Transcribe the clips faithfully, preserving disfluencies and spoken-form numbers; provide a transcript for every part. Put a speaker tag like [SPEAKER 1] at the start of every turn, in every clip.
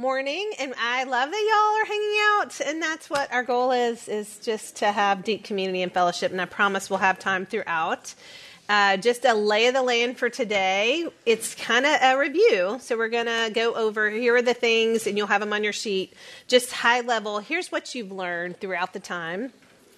[SPEAKER 1] morning, and I love that y'all are hanging out, and that's what our goal is, is just to have deep community and fellowship, and I promise we'll have time throughout. Uh, just a lay of the land for today. It's kind of a review, so we're going to go over, here are the things, and you'll have them on your sheet, just high level. Here's what you've learned throughout the time.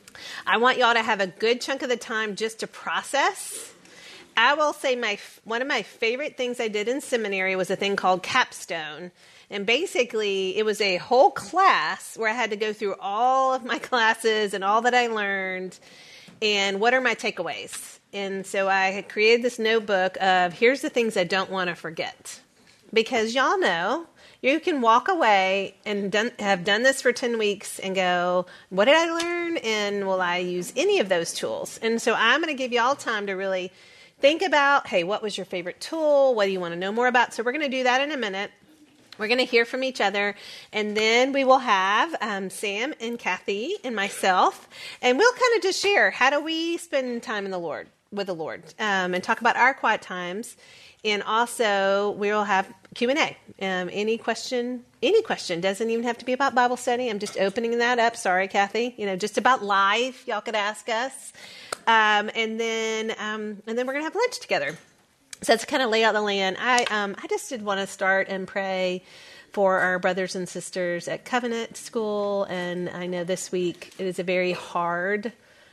[SPEAKER 1] I want y'all to have a good chunk of the time just to process. I will say my one of my favorite things I did in seminary was a thing called Capstone. And basically, it was a whole class where I had to go through all of my classes and all that I learned and what are my takeaways. And so I had created this notebook of here's the things I don't want to forget. Because y'all know, you can walk away and done, have done this for ten weeks and go, what did I learn? And will I use any of those tools? And so I'm going to give y'all time to really think about, hey, what was your favorite tool? What do you want to know more about? So we're going to do that in a minute. We're going to hear from each other, and then we will have um, Sam and Kathy and myself, and we'll kind of just share, how do we spend time in the Lord, with the Lord, um, and talk about our quiet times, and also we will have Q and A. Um, any question, any question, doesn't even have to be about Bible study. I'm just opening that up. Sorry, Kathy. You know, just about life, y'all could ask us. Um, and then, um, and then we're going to have lunch together. So that's kind of lay out the land. I, um, I just did want to start and pray for our brothers and sisters at Covenant School. And I know this week it is a very hard,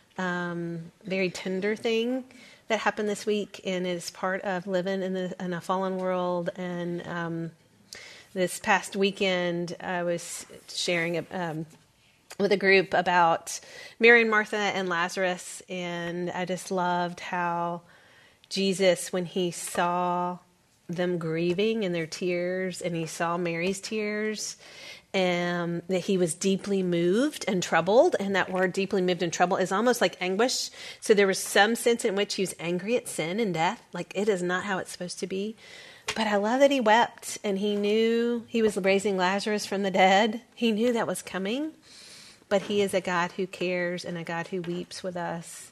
[SPEAKER 1] um, very tender thing that happened this week. And it is part of living in, the, in a fallen world. And, um, this past weekend I was sharing, um, with a group about Mary and Martha and Lazarus, and I just loved how Jesus, when he saw them grieving and their tears, and he saw Mary's tears, um, that he was deeply moved and troubled, and that word deeply moved and troubled is almost like anguish. So there was some sense in which he was angry at sin and death, like it is not how it's supposed to be. But I love that he wept, and he knew he was raising Lazarus from the dead. He knew that was coming. But he is a God who cares and a God who weeps with us.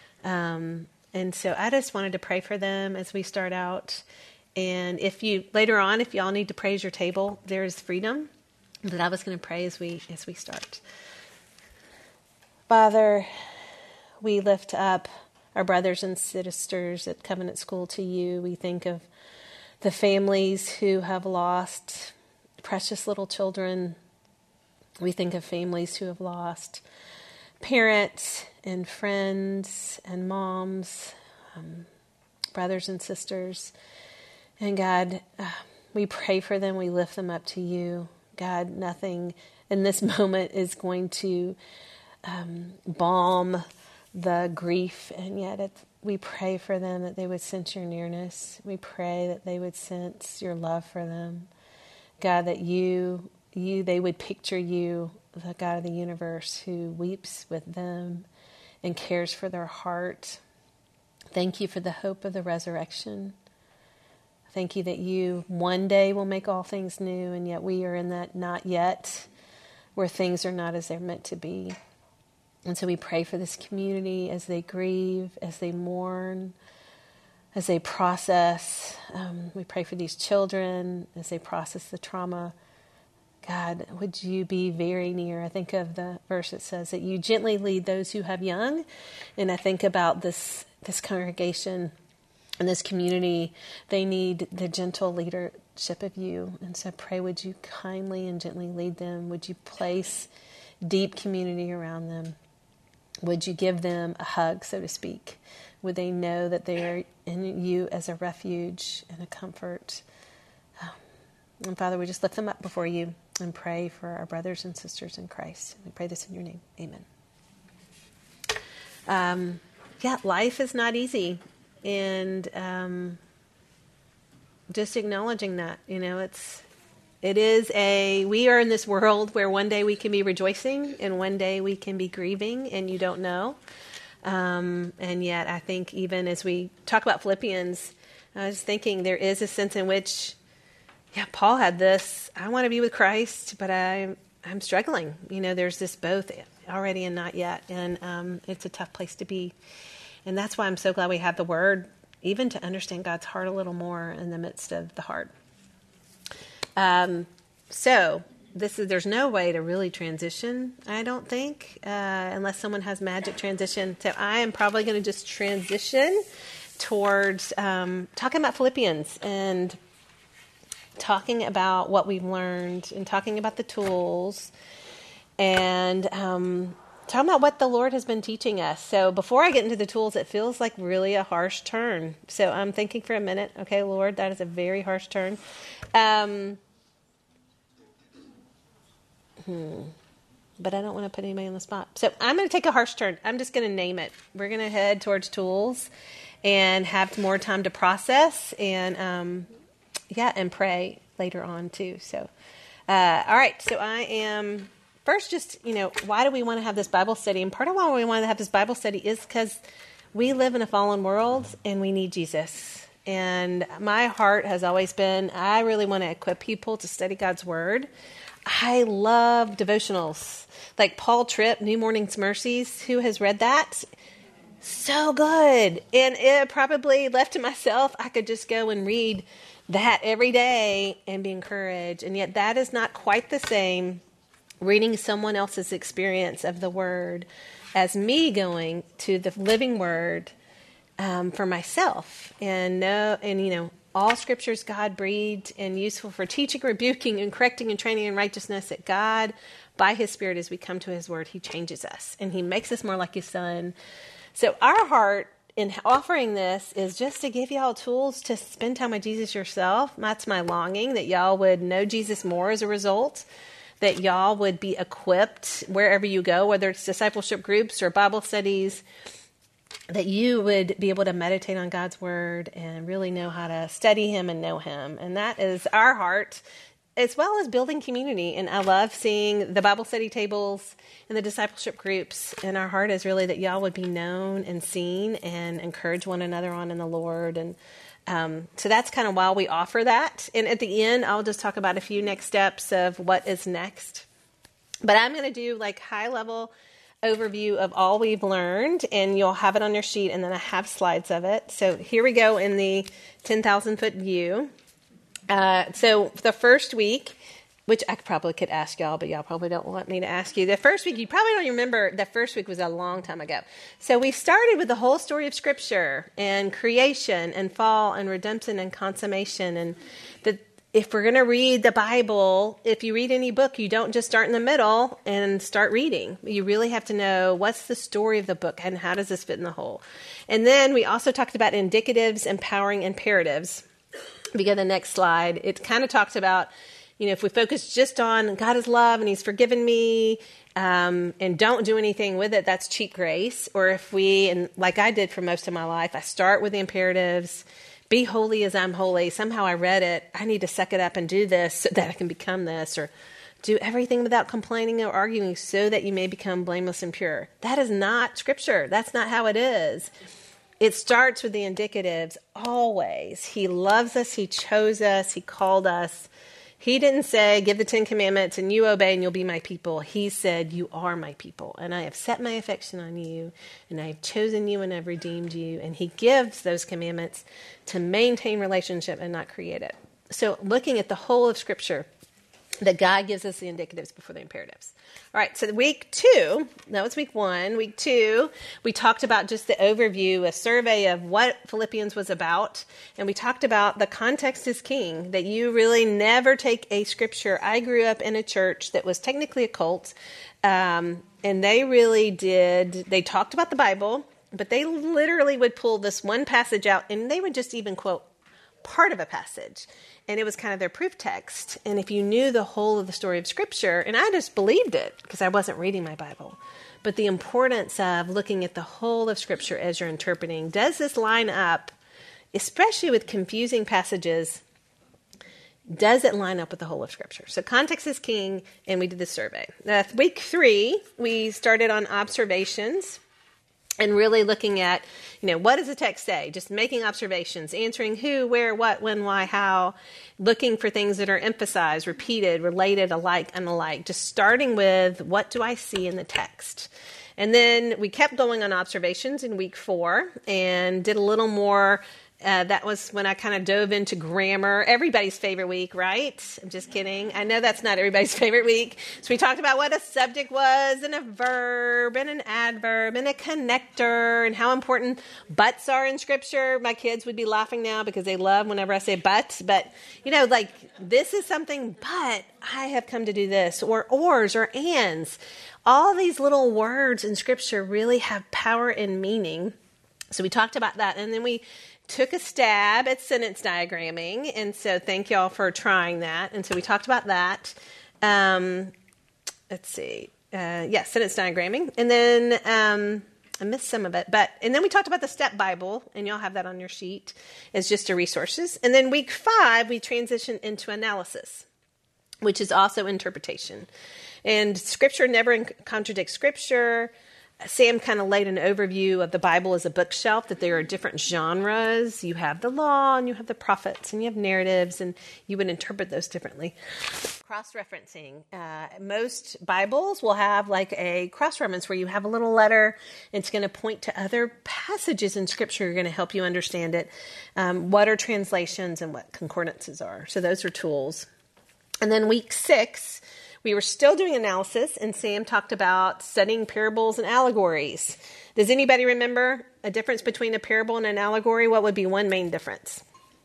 [SPEAKER 1] Um, and so I just wanted to pray for them as we start out. And if you, later on, if y'all need to praise your table, there is freedom. But I was going to pray as we, as we start. Father, we lift up our brothers and sisters at Covenant School to you. We think of the families who have lost precious little children. We think of families who have lost parents and friends and moms, um, brothers and sisters. And God, uh, we pray for them. We lift them up to you. God, nothing in this moment is going to um, balm the grief. And yet it, we pray for them that they would sense your nearness. We pray that they would sense your love for them. God, that you... You, they would picture you, the God of the universe, who weeps with them and cares for their heart. Thank you for the hope of the resurrection. Thank you that you one day will make all things new, and yet we are in that not yet, where things are not as they're meant to be. And so we pray for this community as they grieve, as they mourn, as they process. Um, we pray for these children as they process the trauma. God, would you be very near? I think of the verse that says that you gently lead those who have young. And I think about this this congregation and this community. They need the gentle leadership of you. And so pray, would you kindly and gently lead them? Would you place deep community around them? Would you give them a hug, so to speak? Would they know that they are in you as a refuge and a comfort? And Father, we just lift them up before you and pray for our brothers and sisters in Christ. We pray this in your name. Amen. Um, yeah, life is not easy. And um, just acknowledging that, you know, it's, it is a, we are in this world where one day we can be rejoicing and one day we can be grieving, and you don't know. Um, and yet I think even as we talk about Philippians, I was thinking there is a sense in which, yeah, Paul had this, I want to be with Christ, but I'm, I'm struggling. You know, there's this both already and not yet. And um, it's a tough place to be. And that's why I'm so glad we have the word, even to understand God's heart a little more in the midst of the hard. Um, so this is there's no way to really transition, I don't think, uh, unless someone has magic transition. So I am probably going to just transition towards um, talking about Philippians and talking about what we've learned and talking about the tools and um, talking about what the Lord has been teaching us. So before I get into the tools, it feels like really a harsh turn. So I'm thinking for a minute, okay, Lord, that is a very harsh turn. Um, hmm. But I don't want to put anybody on the spot. So I'm going to take a harsh turn. I'm just going to name it. We're going to head towards tools and have more time to process and, um, yeah, and pray later on too. So, uh, all right. So I am first just, you know, why do we want to have this Bible study? And part of why we want to have this Bible study is because we live in a fallen world and we need Jesus. And my heart has always been, I really want to equip people to study God's word. I love devotionals like Paul Tripp, New Morning's Mercies. Who has read that? So good. And it probably left to myself, I could just go and read that every day and be encouraged. And yet that is not quite the same reading someone else's experience of the word as me going to the living word um, for myself. And no, and you know, all scripture is God breathed and useful for teaching, rebuking, and correcting and training in righteousness. That God, by his Spirit, as we come to his word, he changes us and he makes us more like his son. So our heart in offering this is just to give y'all tools to spend time with Jesus yourself. That's my longing, that y'all would know Jesus more as a result, that y'all would be equipped wherever you go, whether it's discipleship groups or Bible studies, that you would be able to meditate on God's word and really know how to study him and know him. And that is our heart, as well as building community. And I love seeing the Bible study tables and the discipleship groups. And our heart is really that y'all would be known and seen and encourage one another on in the Lord. And um, so that's kind of why we offer that. And at the end, I'll just talk about a few next steps of what is next. But I'm going to do like high level overview of all we've learned, and you'll have it on your sheet. And then I have slides of it. So here we go in the ten thousand foot view. Uh, so the first week, which I probably could ask y'all, but y'all probably don't want me to ask you. The first week, you probably don't remember, the first week was a long time ago. So we started with the whole story of Scripture and creation and fall and redemption and consummation. And that if we're going to read the Bible, if you read any book, you don't just start in the middle and start reading. You really have to know what's the story of the book and how does this fit in the whole. And then we also talked about indicatives, empowering imperatives. If we go to the next slide, it kind of talks about, you know, if we focus just on God is love and he's forgiven me um, and don't do anything with it, that's cheap grace. Or if we, and like I did for most of my life, I start with the imperatives, be holy as I'm holy. Somehow I read it. I need to suck it up and do this so that I can become this, or do everything without complaining or arguing so that you may become blameless and pure. That is not Scripture. That's not how it is. It starts with the indicatives always. He loves us. He chose us. He called us. He didn't say, give the Ten Commandments and you obey and you'll be my people. He said, you are my people and I have set my affection on you and I have chosen you and I've redeemed you. And he gives those commandments to maintain relationship and not create it. So looking at the whole of Scripture, that God gives us the indicatives before the imperatives. All right, so week two, that was week one. Week two, we talked about just the overview, a survey of what Philippians was about. And we talked about the context is king, that you really never take a scripture. I grew up in a church that was technically a cult, um, and they really did, they talked about the Bible, but they literally would pull this one passage out, and they would just even quote part of a passage. And it was kind of their proof text. And if you knew the whole of the story of Scripture, and I just believed it because I wasn't reading my Bible, but the importance of looking at the whole of Scripture as you're interpreting, does this line up, especially with confusing passages, does it line up with the whole of Scripture? So context is king, and we did the survey. Uh, week three, we started on observations. And really looking at, you know, what does the text say? Just making observations, answering who, where, what, when, why, how, looking for things that are emphasized, repeated, related, alike, and alike. Just starting with, what do I see in the text? And then we kept going on observations in week four and did a little more Uh, that was when I kind of dove into grammar. Everybody's favorite week, right? I'm just kidding. I know that's not everybody's favorite week. So we talked about what a subject was, and a verb, and an adverb, and a connector, and how important buts are in Scripture. My kids would be laughing now because they love whenever I say but. But, you know, like, this is something, but I have come to do this. Or ors or ands. All these little words in Scripture really have power and meaning. So we talked about that. And then we took a stab at sentence diagramming, and so thank y'all for trying that. And so we talked about that. Um, let's see. Uh, yeah, sentence diagramming. And then um, I missed some of it. but And then we talked about the Step Bible, and y'all have that on your sheet as just a resources. And then week five, we transitioned into analysis, which is also interpretation. And Scripture never contradicts Scripture. Sam kind of laid an overview of the Bible as a bookshelf, that there are different genres. You have the law, and you have the prophets, and you have narratives, and you would interpret those differently. Cross-referencing. Uh, most Bibles will have like a cross-reference where you have a little letter. It's going to point to other passages in Scripture. You're going to help you understand it. Um, what are translations and what concordances are. So those are tools. And then week six, we were still doing analysis, and Sam talked about studying parables and allegories. Does anybody remember a difference between a parable and an allegory? What would be one main difference?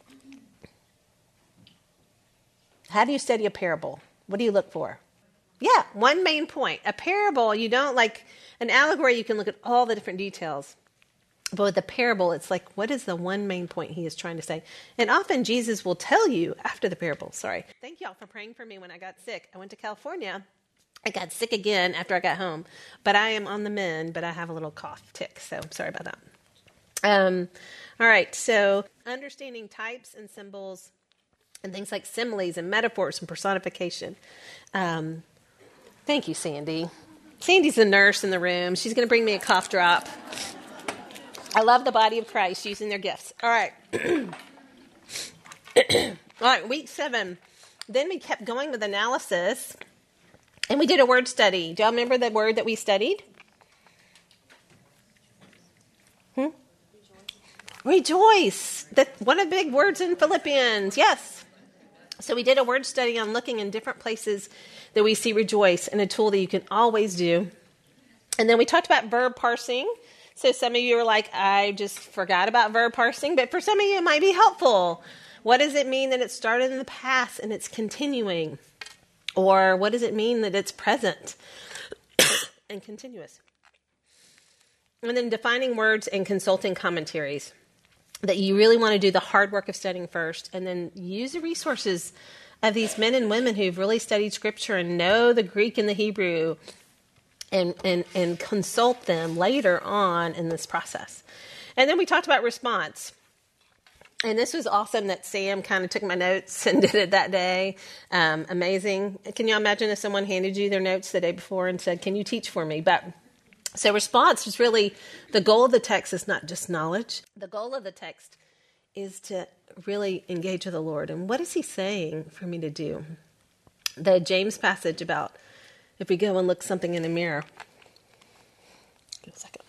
[SPEAKER 1] How do you study a parable? What do you look for? Yeah, one main point. A parable, you don't like an allegory, you can look at all the different details. But with the parable, it's like, what is the one main point he is trying to say? And often Jesus will tell you after the parable. Sorry. Thank y'all for praying for me when I got sick. I went to California. I got sick again after I got home. But I am on the mend, but I have a little cough tick. So sorry about that. Um, all right. So understanding types and symbols and things like similes and metaphors and personification. Um, thank you, Sandy. Sandy's the nurse in the room. She's going to bring me a cough drop. I love the body of Christ using their gifts. All right. All right, week seven. Then we kept going with analysis, and we did a word study. Do y'all remember the word that we studied? Hmm? Rejoice. That one of the big words in Philippians. Yes. So we did a word study on looking in different places that we see rejoice, and a tool that you can always do. And then we talked about verb parsing. So some of you are like, I just forgot about verb parsing, but for some of you it might be helpful. What does it mean that it started in the past and it's continuing? Or what does it mean that it's present and continuous? And then defining words and consulting commentaries. That you really want to do the hard work of studying first, and then use the resources of these men and women who've really studied Scripture and know the Greek and the Hebrew, And, and and consult them later on in this process. And then we talked about response. And this was awesome that Sam kind of took my notes and did it that day. Um, amazing. Can you imagine if someone handed you their notes the day before and said, can you teach for me? But so response is really, the goal of the text is not just knowledge. The goal of the text is to really engage with the Lord. And what is he saying for me to do? The James passage about if we go and look something in the mirror. Give a second.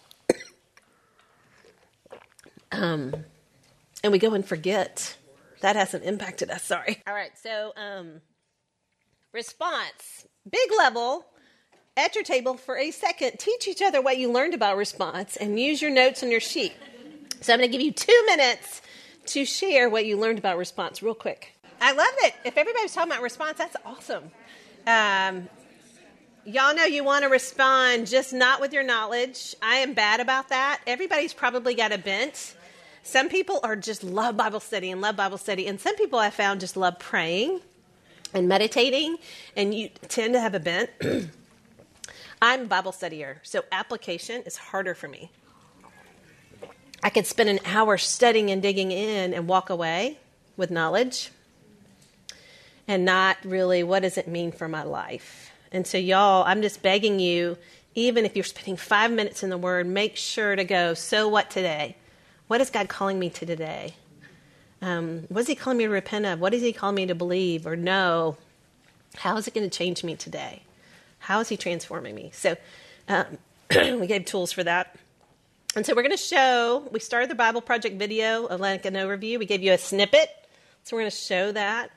[SPEAKER 1] um, and we go and forget. That hasn't impacted us, sorry. All right, so um, response. Big level. At your table for a second. Teach each other what you learned about response and use your notes on your sheet. So I'm going to give you two minutes to share what you learned about response real quick. I love it. If everybody's talking about response, that's awesome. Um, Y'all know you want to respond just not with your knowledge. I am bad about that. Everybody's probably got a bent. Some people are just love Bible study and love Bible study. And some people I found just love praying and meditating. And you tend to have a bent. I'm a Bible studier, so application is harder for me. I could spend an hour studying and digging in and walk away with knowledge and not really what does it mean for my life. And so, y'all, I'm just begging you, even if you're spending five minutes in the Word, make sure to go, so what today? What is God calling me to today? Um, what is he calling me to repent of? What is he calling me to believe or know? How is it going to change me today? How is he transforming me? So um, we gave tools for that. And so we're going to show, we started the Bible Project video of like an overview. We gave you a snippet. So we're going to show that.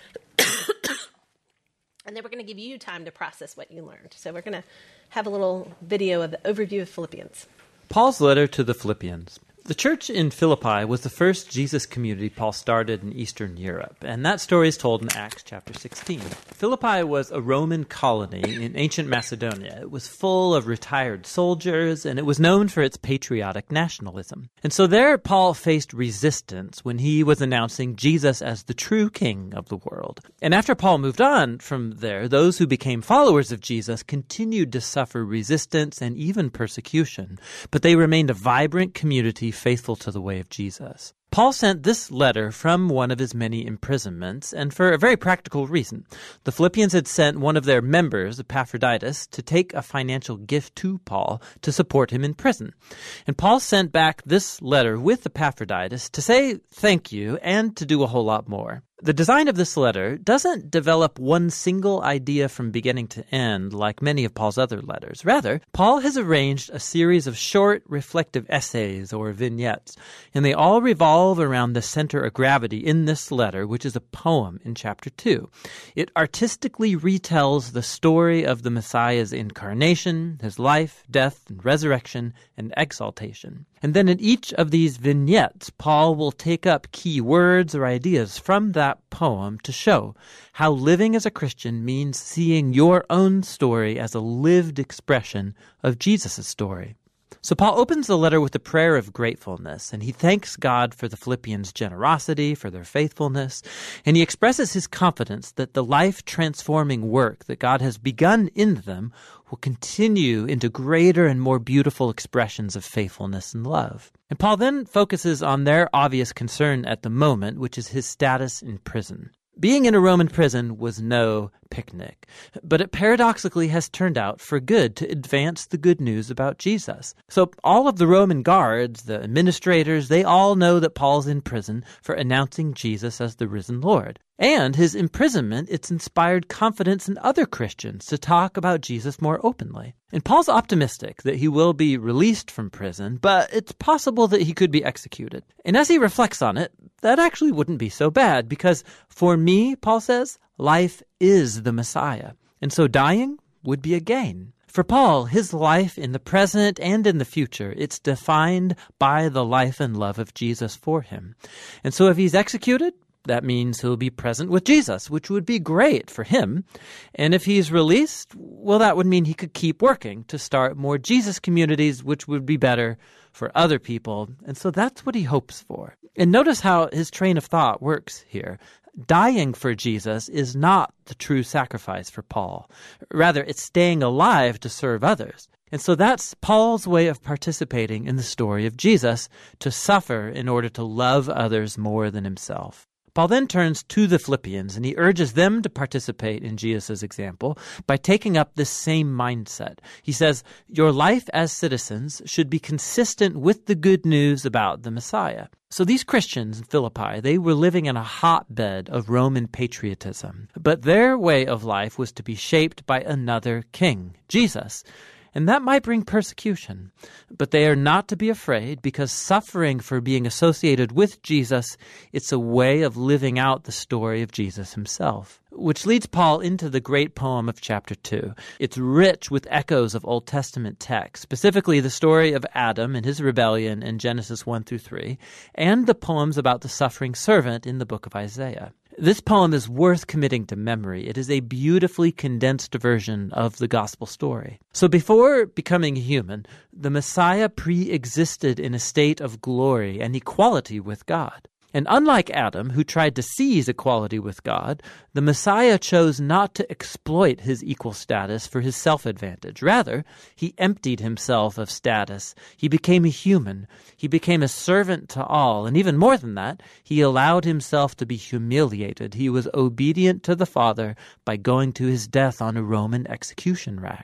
[SPEAKER 1] And then we're going to give you time to process what you learned. So we're going to have a little video of the overview of Philippians.
[SPEAKER 2] Paul's letter to the Philippians. The church in Philippi was the first Jesus community Paul started in Eastern Europe, and that story is told in Acts chapter sixteen. Philippi was a Roman colony in ancient Macedonia. It was full of retired soldiers, and it was known for its patriotic nationalism. And so there Paul faced resistance when he was announcing Jesus as the true king of the world. And after Paul moved on from there, those who became followers of Jesus continued to suffer resistance and even persecution, but they remained a vibrant community faithful to the way of Jesus. Paul sent this letter from one of his many imprisonments, and for a very practical reason. The Philippians had sent one of their members, Epaphroditus, to take a financial gift to Paul to support him in prison. And Paul sent back this letter with Epaphroditus to say thank you and to do a whole lot more. The design of this letter doesn't develop one single idea from beginning to end like many of Paul's other letters. Rather, Paul has arranged a series of short, reflective essays or vignettes, and they all revolve around the center of gravity in this letter, which is a poem in chapter two. It artistically retells the story of the Messiah's incarnation, his life, death, and resurrection, and exaltation. And then in each of these vignettes, Paul will take up key words or ideas from that poem to show how living as a Christian means seeing your own story as a lived expression of Jesus' story. So Paul opens the letter with a prayer of gratefulness, and he thanks God for the Philippians' generosity, for their faithfulness, and he expresses his confidence that the life-transforming work that God has begun in them will continue into greater and more beautiful expressions of faithfulness and love. And Paul then focuses on their obvious concern at the moment, which is his status in prison. Being in a Roman prison was no picnic, but it paradoxically has turned out for good to advance the good news about Jesus. So all of the Roman guards, the administrators, they all know that Paul's in prison for announcing Jesus as the risen Lord. And his imprisonment, it's inspired confidence in other Christians to talk about Jesus more openly. And Paul's optimistic that he will be released from prison, but it's possible that he could be executed. And as he reflects on it, that actually wouldn't be so bad, because for me, Paul says, life is the Messiah. And so dying would be a gain. For Paul, his life in the present and in the future, it's defined by the life and love of Jesus for him. And so if he's executed, that means he'll be present with Jesus, which would be great for him. And if he's released, well, that would mean he could keep working to start more Jesus communities, which would be better for other people. And so that's what he hopes for. And notice how his train of thought works here. Dying for Jesus is not the true sacrifice for Paul. Rather, it's staying alive to serve others. And so that's Paul's way of participating in the story of Jesus, to suffer in order to love others more than himself. Paul then turns to the Philippians, and he urges them to participate in Jesus' example by taking up this same mindset. He says, your life as citizens should be consistent with the good news about the Messiah. So these Christians in Philippi, they were living in a hotbed of Roman patriotism, but their way of life was to be shaped by another king, Jesus. And that might bring persecution, but they are not to be afraid, because suffering for being associated with Jesus, it's a way of living out the story of Jesus himself. Which leads Paul into the great poem of chapter two. It's rich with echoes of Old Testament texts, specifically the story of Adam and his rebellion in Genesis one through three, and the poems about the suffering servant in the book of Isaiah. This poem is worth committing to memory. It is a beautifully condensed version of the gospel story. So before becoming human, the Messiah pre-existed in a state of glory and equality with God. And unlike Adam, who tried to seize equality with God, the Messiah chose not to exploit his equal status for his self-advantage. Rather, he emptied himself of status. He became a human. He became a servant to all. And even more than that, he allowed himself to be humiliated. He was obedient to the Father by going to his death on a Roman execution rack.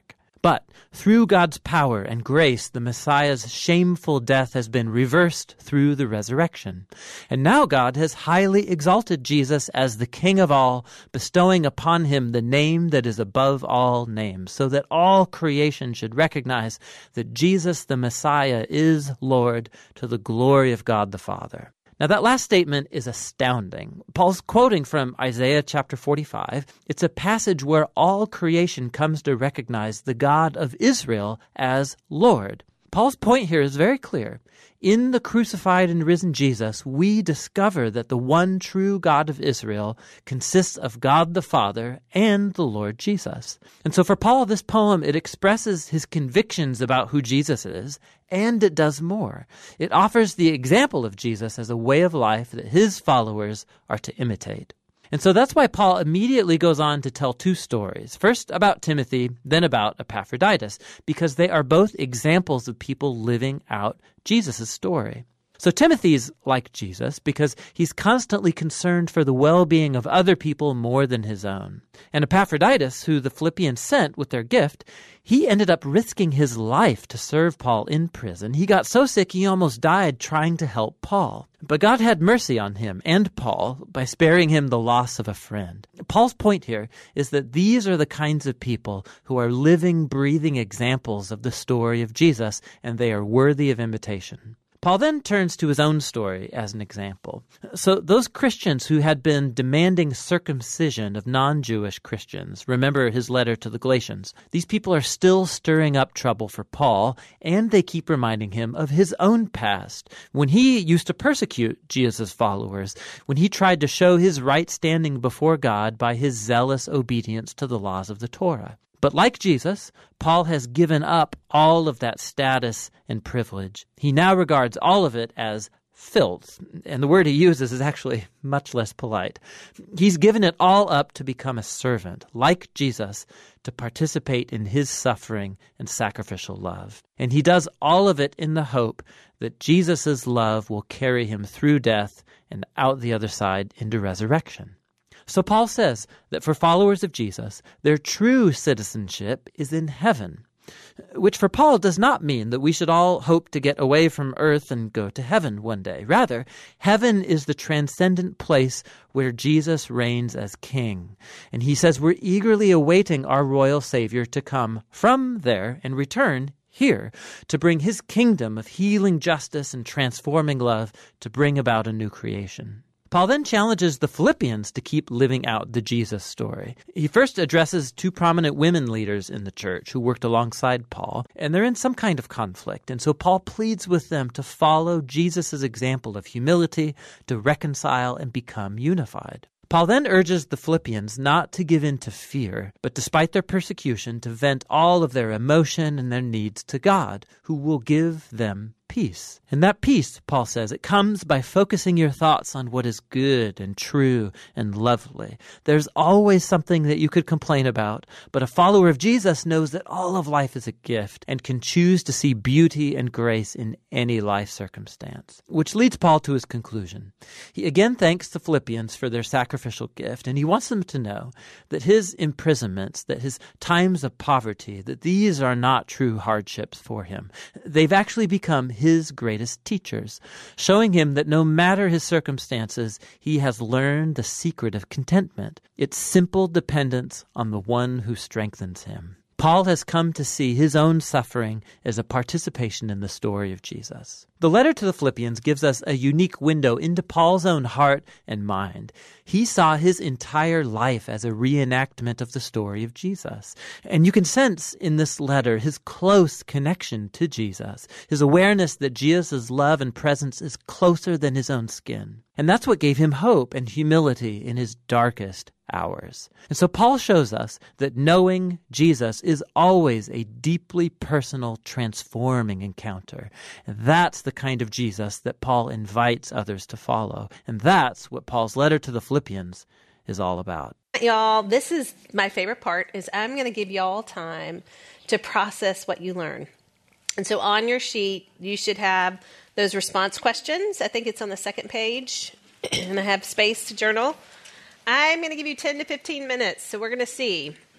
[SPEAKER 2] But through God's power and grace, the Messiah's shameful death has been reversed through the resurrection. And now God has highly exalted Jesus as the King of all, bestowing upon him the name that is above all names, so that all creation should recognize that Jesus the Messiah is Lord, to the glory of God the Father. Now, that last statement is astounding. Paul's quoting from Isaiah chapter forty-five. It's a passage where all creation comes to recognize the God of Israel as Lord. Paul's point here is very clear. In the crucified and risen Jesus, we discover that the one true God of Israel consists of God the Father and the Lord Jesus. And so for Paul, this poem, it expresses his convictions about who Jesus is, and it does more. It offers the example of Jesus as a way of life that his followers are to imitate. And so that's why Paul immediately goes on to tell two stories. First about Timothy, then about Epaphroditus, because they are both examples of people living out Jesus' story. So Timothy's like Jesus because he's constantly concerned for the well-being of other people more than his own. And Epaphroditus, who the Philippians sent with their gift, he ended up risking his life to serve Paul in prison. He got so sick he almost died trying to help Paul. But God had mercy on him and Paul by sparing him the loss of a friend. Paul's point here is that these are the kinds of people who are living, breathing examples of the story of Jesus, and they are worthy of imitation. Paul then turns to his own story as an example. So those Christians who had been demanding circumcision of non-Jewish Christians, remember his letter to the Galatians, these people are still stirring up trouble for Paul, and they keep reminding him of his own past, when he used to persecute Jesus' followers, when he tried to show his right standing before God by his zealous obedience to the laws of the Torah. But like Jesus, Paul has given up all of that status and privilege. He now regards all of it as filth, and the word he uses is actually much less polite. He's given it all up to become a servant, like Jesus, to participate in his suffering and sacrificial love. And he does all of it in the hope that Jesus' love will carry him through death and out the other side into resurrection. So Paul says that for followers of Jesus, their true citizenship is in heaven, which for Paul does not mean that we should all hope to get away from earth and go to heaven one day. Rather, heaven is the transcendent place where Jesus reigns as king. And he says we're eagerly awaiting our royal Savior to come from there and return here to bring his kingdom of healing justice and transforming love to bring about a new creation. Paul then challenges the Philippians to keep living out the Jesus story. He first addresses two prominent women leaders in the church who worked alongside Paul, and they're in some kind of conflict. And so Paul pleads with them to follow Jesus' example of humility, to reconcile and become unified. Paul then urges the Philippians not to give in to fear, but despite their persecution, to vent all of their emotion and their needs to God, who will give them peace. And that peace, Paul says, it comes by focusing your thoughts on what is good and true and lovely. There's always something that you could complain about, but a follower of Jesus knows that all of life is a gift and can choose to see beauty and grace in any life circumstance. Which leads Paul to his conclusion. He again thanks the Philippians for their sacrificial gift, and he wants them to know that his imprisonments, that his times of poverty, that these are not true hardships for him. They've actually become his greatest teachers, showing him that no matter his circumstances, he has learned the secret of contentment. It's simple dependence on the one who strengthens him. Paul has come to see his own suffering as a participation in the story of Jesus. The letter to the Philippians gives us a unique window into Paul's own heart and mind. He saw his entire life as a reenactment of the story of Jesus. And you can sense in this letter his close connection to Jesus, his awareness that Jesus' love and presence is closer than his own skin. And that's what gave him hope and humility in his darkest hours. And so Paul shows us that knowing Jesus is always a deeply personal, transforming encounter. And that's the kind of Jesus that Paul invites others to follow. And that's what Paul's letter to the Philippians is all about.
[SPEAKER 1] Y'all, this is my favorite part, is I'm going to give y'all time to process what you learn. And so on your sheet, you should have those response questions. I think it's on the second page. And I have space to journal. I'm going to give you ten to fifteen minutes, so we're going to see.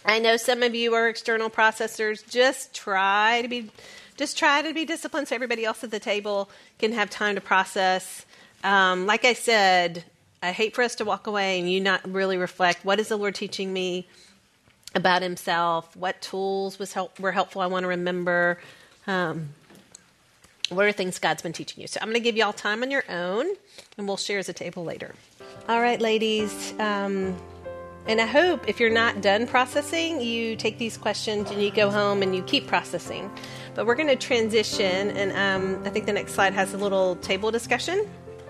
[SPEAKER 1] I know some of you are external processors. Just try to be, just try to be disciplined so everybody else at the table can have time to process. Um, like I said, I hate for us to walk away and you not really reflect, what is the Lord teaching me about himself? What tools was help, were helpful I want to remember? Um, what are things God's been teaching you? So I'm going to give you all time on your own, and we'll share as a table later. All right, ladies. Um, and I hope if you're not done processing, you take these questions and you go home and you keep processing. But we're going to transition, and um, I think the next slide has a little table discussion.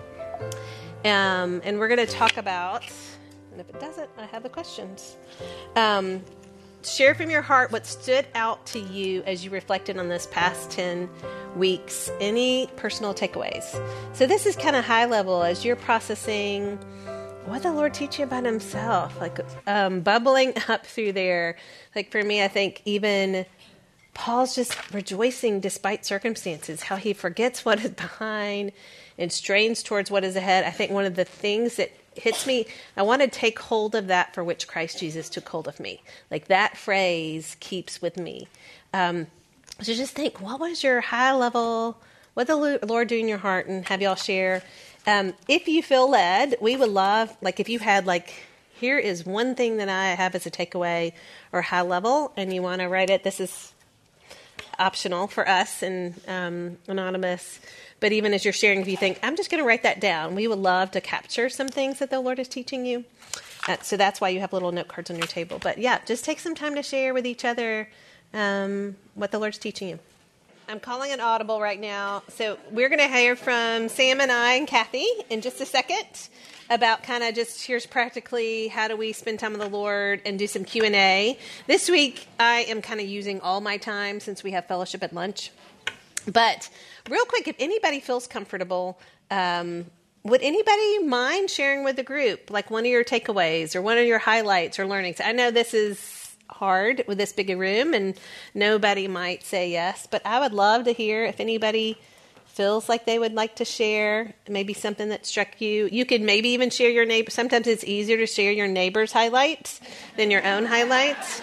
[SPEAKER 1] Um, and we're going to talk about, and if it doesn't, I have the questions. Um, share from your heart what stood out to you as you reflected on this past ten weeks. Any personal takeaways? So this is kind of high level as you're processing what the Lord teach you about himself, like um, bubbling up through there. Like for me, I think even Paul's just rejoicing despite circumstances, how he forgets what is behind and strains towards what is ahead. I think one of the things that hits me, I want to take hold of that for which Christ Jesus took hold of me. Like that phrase keeps with me. Um, so just think, what was your high level, what the Lord do in your heart, and have y'all share. Um, if you feel led, we would love, like if you had like, here is one thing that I have as a takeaway or high level, and you want to write it. This is optional for us and um, anonymous. But even as you're sharing, if you think, I'm just going to write that down, we would love to capture some things that the Lord is teaching you. Uh, so that's why you have little note cards on your table. But yeah, just take some time to share with each other um, what the Lord's teaching you. I'm calling an audible right now. So we're going to hear from Sam and I and Kathy in just a second about kind of just here's practically how do we spend time with the Lord and do some Q and A. This week, I am kind of using all my time since we have fellowship at lunch. But real quick, if anybody feels comfortable, um, would anybody mind sharing with the group, like one of your takeaways or one of your highlights or learnings? I know this is hard with this big a room and nobody might say yes, but I would love to hear if anybody feels like they would like to share maybe something that struck you. You could maybe even share your neighbor. Sometimes it's easier to share your neighbor's highlights than your own highlights.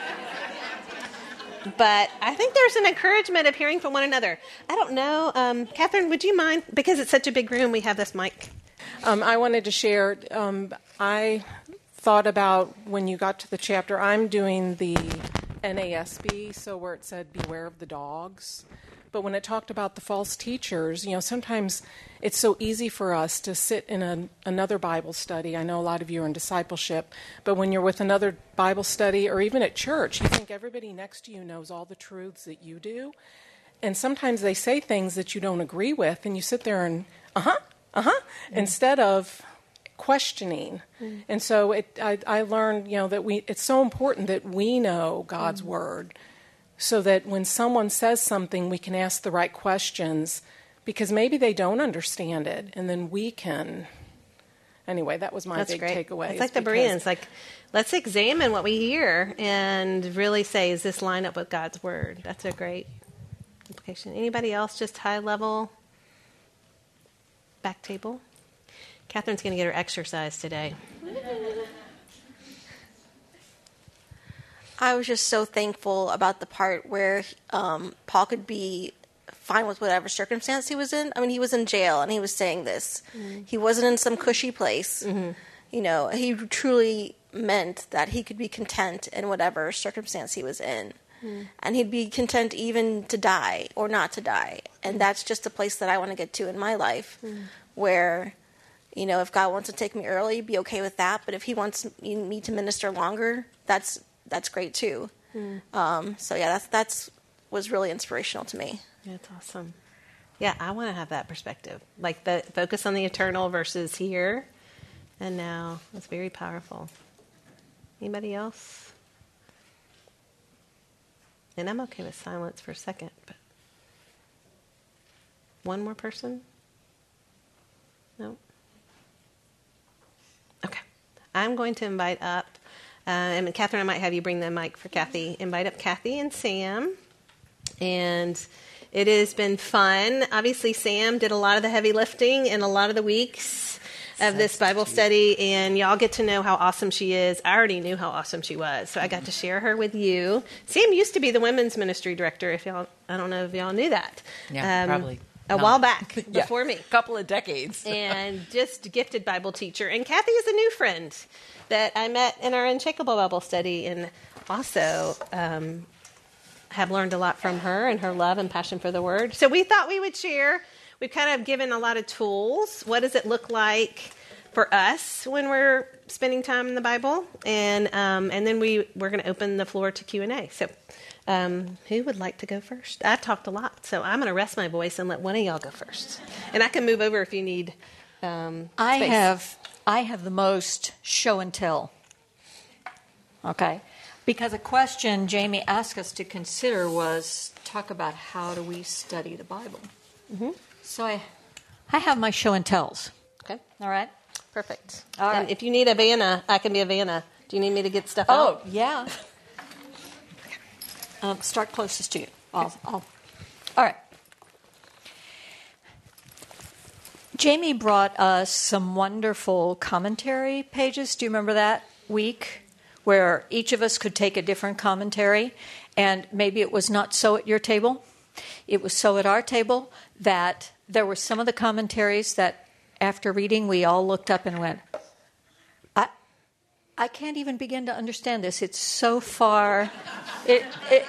[SPEAKER 1] But I think there's an encouragement of hearing from one another. I don't know. Um, Catherine, would you mind? Because it's such a big room, we have this mic.
[SPEAKER 3] Um, I wanted to share, um, I thought about when you got to the chapter, I'm doing the N A S B, so where it said, beware of the dogs. But when it talked about the false teachers, you know, sometimes it's so easy for us to sit in a, another Bible study. I know a lot of you are in discipleship, but when you're with another Bible study or even at church, you think everybody next to you knows all the truths that you do. And sometimes they say things that you don't agree with, and you sit there and, uh-huh, uh-huh, mm. instead of questioning. Mm. And so it, I, I learned, you know, that we it's so important that we know God's mm. word, so that when someone says something, we can ask the right questions, because maybe they don't understand it, and then we can. Anyway, that was my
[SPEAKER 1] That's
[SPEAKER 3] big
[SPEAKER 1] great.
[SPEAKER 3] takeaway.
[SPEAKER 1] It's like the Bereans, like, let's examine what we hear and really say, is this line up with God's word? That's a great implication. Anybody else, just high level? Back table? Catherine's going to get her exercise today.
[SPEAKER 4] I was just so thankful about the part where um, Paul could be fine with whatever circumstance he was in. I mean, he was in jail, and he was saying this. Mm-hmm. He wasn't in some cushy place. Mm-hmm. You know, he truly meant that he could be content in whatever circumstance he was in. Mm-hmm. And he'd be content even to die or not to die. And mm-hmm. that's just a place that I want to get to in my life, mm-hmm. where, you know, if God wants to take me early, be okay with that. But if he wants me to minister longer, that's... that's great too. Mm. Um, so yeah, that's that's was really inspirational to me.
[SPEAKER 1] That's awesome. Yeah, I want to have that perspective, like the focus on the eternal versus here and now. That's very powerful. Anybody else? And I'm okay with silence for a second, but one more person? No? Okay. I'm going to invite up Uh, and Catherine, I might have you bring the mic for Kathy. Invite up Kathy and Sam. And it has been fun. Obviously, Sam did a lot of the heavy lifting in a lot of the weeks. of this Bible study, and y'all get to know how awesome she is. I already knew how awesome she was, so I got to share her with you. Sam used to be the women's ministry director. If y'all, I don't know if y'all knew that.
[SPEAKER 5] Yeah,
[SPEAKER 1] um,
[SPEAKER 5] probably
[SPEAKER 1] a
[SPEAKER 5] not.
[SPEAKER 1] while back
[SPEAKER 5] Yeah,
[SPEAKER 1] before me,
[SPEAKER 5] a couple of decades,
[SPEAKER 1] and just a gifted Bible teacher. And Kathy is a new friend that I met in our Unshakable Bible study, and also um, have learned a lot from her and her love and passion for the Word. So we thought we would share. We've kind of given a lot of tools. What does it look like for us when we're spending time in the Bible? And um, and then we, we're going to open the floor to Q and A. So um, who would like to go first? I talked a lot, so I'm going to rest my voice and let one of y'all go first. And I can move over if you need um,
[SPEAKER 6] I
[SPEAKER 1] space.
[SPEAKER 6] have I have the most show and tell. Okay? Because a question Jamie asked us to consider was talk about how do we study the Bible. Mm-hmm. So I, I have my show and tells.
[SPEAKER 1] Okay.
[SPEAKER 6] All right?
[SPEAKER 1] Perfect.
[SPEAKER 6] All
[SPEAKER 1] and
[SPEAKER 6] right.
[SPEAKER 1] if you need a Vanna, I can be a Vanna. Do you need me to get stuff
[SPEAKER 6] Oh,
[SPEAKER 1] out?
[SPEAKER 6] yeah. Um, start closest to you. I'll, I'll. All right. Jamie brought us some wonderful commentary pages. Do you remember that week where each of us could take a different commentary? And maybe it was not so at your table. It was so at our table that there were some of the commentaries that after reading we all looked up and went, I I can't even begin to understand this. It's so far. It, it,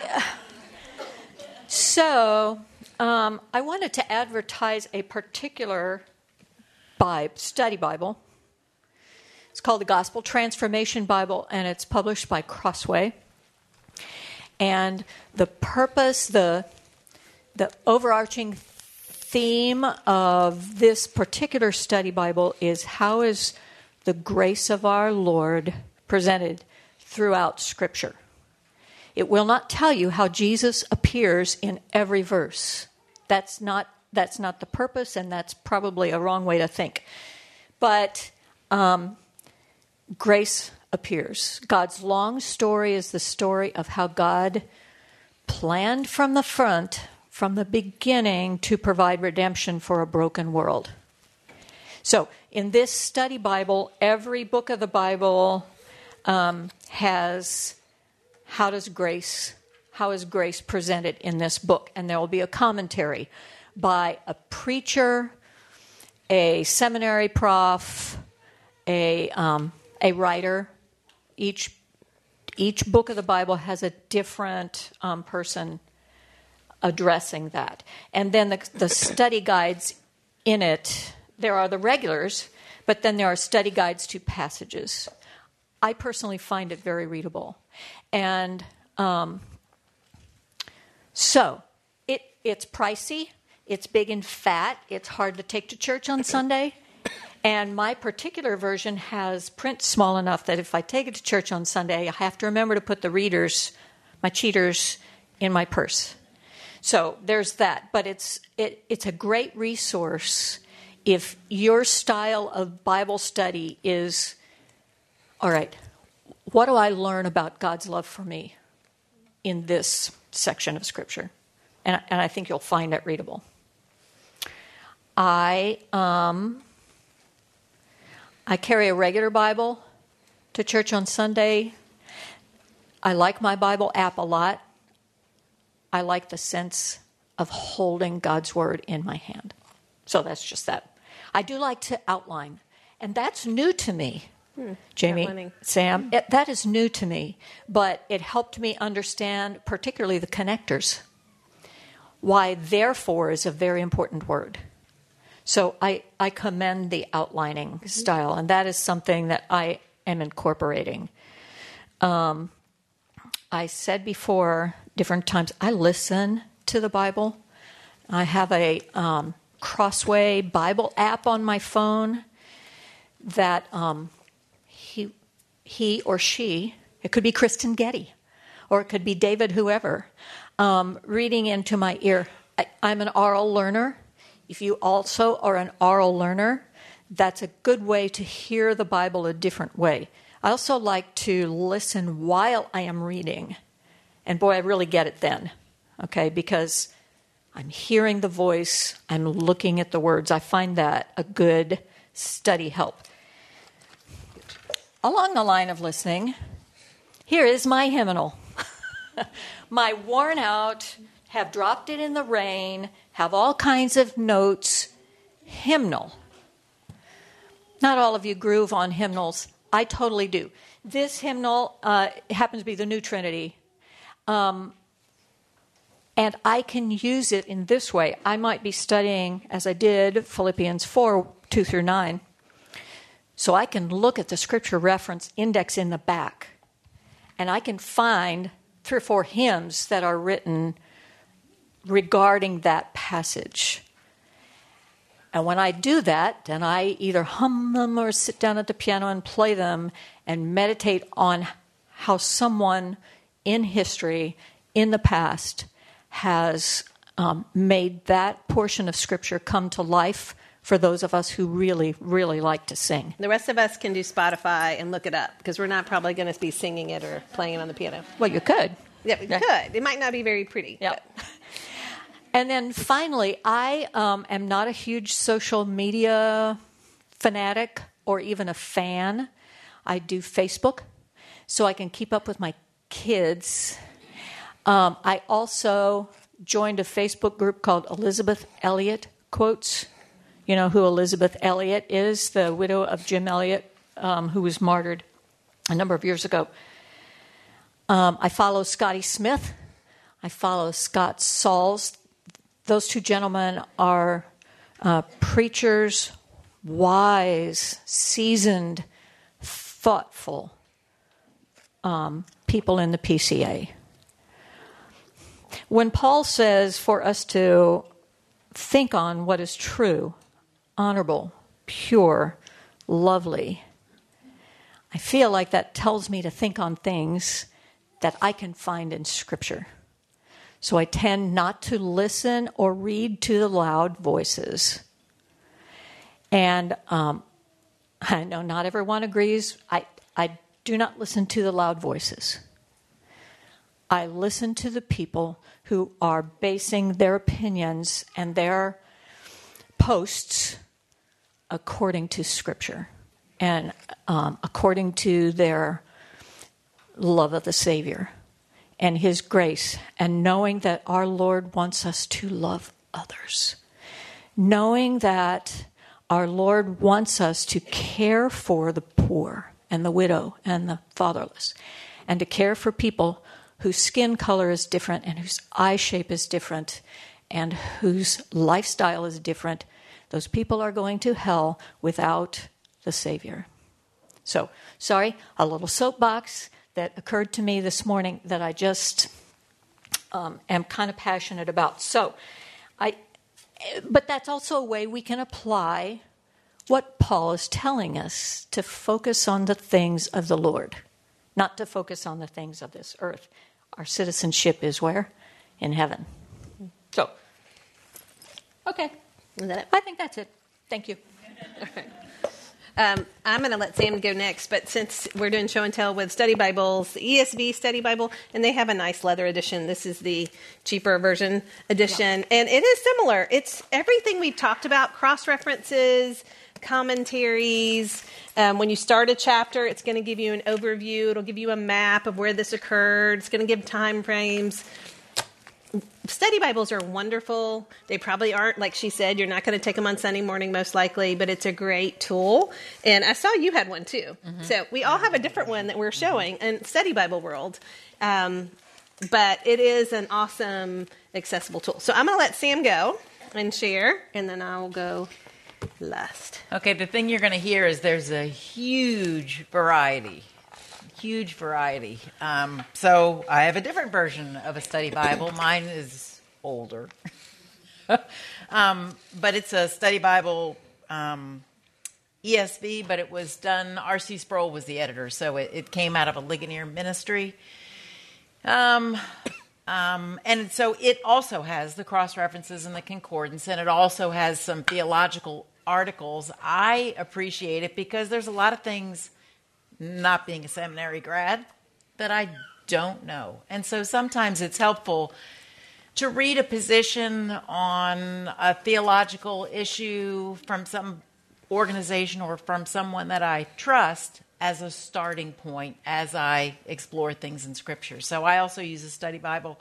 [SPEAKER 6] so um, I wanted to advertise a particular Bible, study Bible. It's called the Gospel Transformation Bible, and it's published by Crossway. And the purpose, the the overarching theme of this particular study Bible is how is the grace of our Lord presented throughout Scripture. It will not tell you how Jesus appears in every verse. That's not that's not the purpose, and that's probably a wrong way to think. But um, grace appears. God's long story is the story of how God planned from the front, from the beginning, to provide redemption for a broken world. So in this study Bible, every book of the Bible um, has how does grace, how is grace presented in this book? And there will be a commentary by a preacher, a seminary prof, a um, a writer. Each each book of the Bible has a different um, person addressing that. And then the, the study guides in it, there are the regulars, but then there are study guides to passages. I personally find it very readable. And um, so it it's pricey, it's big and fat, it's hard to take to church on Sunday. And my particular version has print small enough that if I take it to church on Sunday, I have to remember to put the readers, my cheaters, in my purse. So there's that. But it's it, it's a great resource if your style of Bible study is, all right, what do I learn about God's love for me in this section of Scripture? And, and I think you'll find it readable. I... Um, I carry a regular Bible to church on Sunday. I like my Bible app a lot. I like the sense of holding God's Word in my hand. So that's just that. I do like to outline, and that's new to me, hmm, Jamie, outlining. Sam. It, that is new to me, but it helped me understand particularly the connectors, why therefore is a very important word. So I, I commend the outlining style, and that is something that I am incorporating. Um, I said before, different times, I listen to the Bible. I have a um, Crossway Bible app on my phone that um, he, he or she, it could be Kristen Getty, or it could be David whoever, um, reading into my ear. I, I'm an oral learner. If you also are an oral learner, that's a good way to hear the Bible a different way. I also like to listen while I am reading. And boy, I really get it then, okay, because I'm hearing the voice, I'm looking at the words. I find that a good study help. Along the line of listening, here is my hymnal. My worn out, have dropped it in the rain, have all kinds of notes hymnal. Not all of you groove on hymnals. I totally do. This hymnal uh, happens to be the New Trinity. Um, and I can use it in this way. I might be studying, as I did, Philippians four, two through nine. So I can look at the scripture reference index in the back, and I can find three or four hymns that are written regarding that passage. And when I do that, and I either hum them or sit down at the piano and play them and meditate on how someone in history, in the past, has um, made that portion of Scripture come to life for those of us who really, really like to sing.
[SPEAKER 1] The rest of us can do Spotify and look it up, because we're not probably going to be singing it or playing it on the piano.
[SPEAKER 6] Well, you could.
[SPEAKER 1] Yeah, we
[SPEAKER 6] Yeah.
[SPEAKER 1] could. It might not be very pretty.
[SPEAKER 6] Yeah.
[SPEAKER 1] but-
[SPEAKER 6] And then finally, I um, am not a huge social media fanatic or even a fan. I do Facebook, so I can keep up with my kids. Um, I also joined a Facebook group called Elizabeth Elliot Quotes. You know who Elizabeth Elliot is, the widow of Jim Elliot, um, who was martyred a number of years ago. Um, I follow Scotty Smith. I follow Scott Sauls. Those two gentlemen are uh, preachers, wise, seasoned, thoughtful um, people in the P C A. When Paul says for us to think on what is true, honorable, pure, lovely, I feel like that tells me to think on things that I can find in Scripture. So I tend not to listen or read to the loud voices. And um, I know not everyone agrees. I, I do not listen to the loud voices. I listen to the people who are basing their opinions and their posts according to Scripture and um, according to their love of the Savior and His grace, and knowing that our Lord wants us to love others. Knowing that our Lord wants us to care for the poor and the widow and the fatherless, and to care for people whose skin color is different and whose eye shape is different and whose lifestyle is different. Those people are going to hell without the Savior. So, sorry, a little soapbox that occurred to me this morning that I just um, am kind of passionate about. So, I, but that's also a way we can apply what Paul is telling us, to focus on the things of the Lord, not to focus on the things of this earth. Our citizenship is where? In heaven. So, okay.
[SPEAKER 1] Is that it?
[SPEAKER 6] I think that's it. Thank you.
[SPEAKER 1] All right. Um, I'm going to let Sam go next, but since we're doing show and tell with study Bibles, the E S V study Bible, and they have a nice leather edition. This is the cheaper version edition, yeah. And it is similar. It's everything we've talked about, cross-references, commentaries. Um, when you start a chapter, it's going to give you an overview. It'll give you a map of where this occurred. It's going to give time frames. Study Bibles are wonderful. They probably aren't, like she said, you're not going to take them on Sunday morning most likely, but it's a great tool. And I saw you had one too. Mm-hmm. So we all have a different one that we're showing in Study Bible world. Um, but it is an awesome, accessible tool. So I'm going to let Sam go and share, and then I'll go last.
[SPEAKER 5] Okay, the thing you're going to hear is there's a huge variety. Huge variety. Um, so I have a different version of a study Bible. Mine is older. um, but it's a study Bible um, E S V, but it was done, R C Sproul was the editor, so it, it came out of a Ligonier ministry. Um, um, and so it also has the cross-references and the concordance, and it also has some theological articles. I appreciate it because there's a lot of things, not being a seminary grad, that I don't know. And so sometimes it's helpful to read a position on a theological issue from some organization or from someone that I trust as a starting point as I explore things in Scripture. So I also use a study Bible.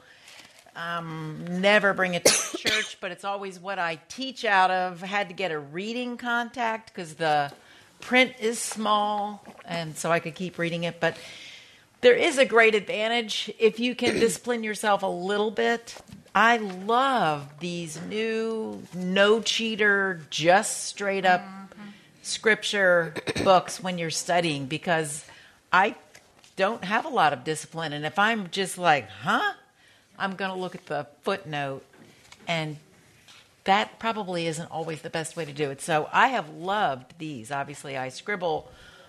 [SPEAKER 5] Um, never bring it to church, but it's always what I teach out of. I had to get a reading contact because the print is small, and so I could keep reading it. But there is a great advantage if you can discipline yourself a little bit. I love these new, no cheater, just straight up Scripture books when you're studying, because I don't have a lot of discipline. And if I'm just like, huh? I'm going to look at the footnote, and that probably isn't always the best way to do it. So I have loved these. Obviously, I scribble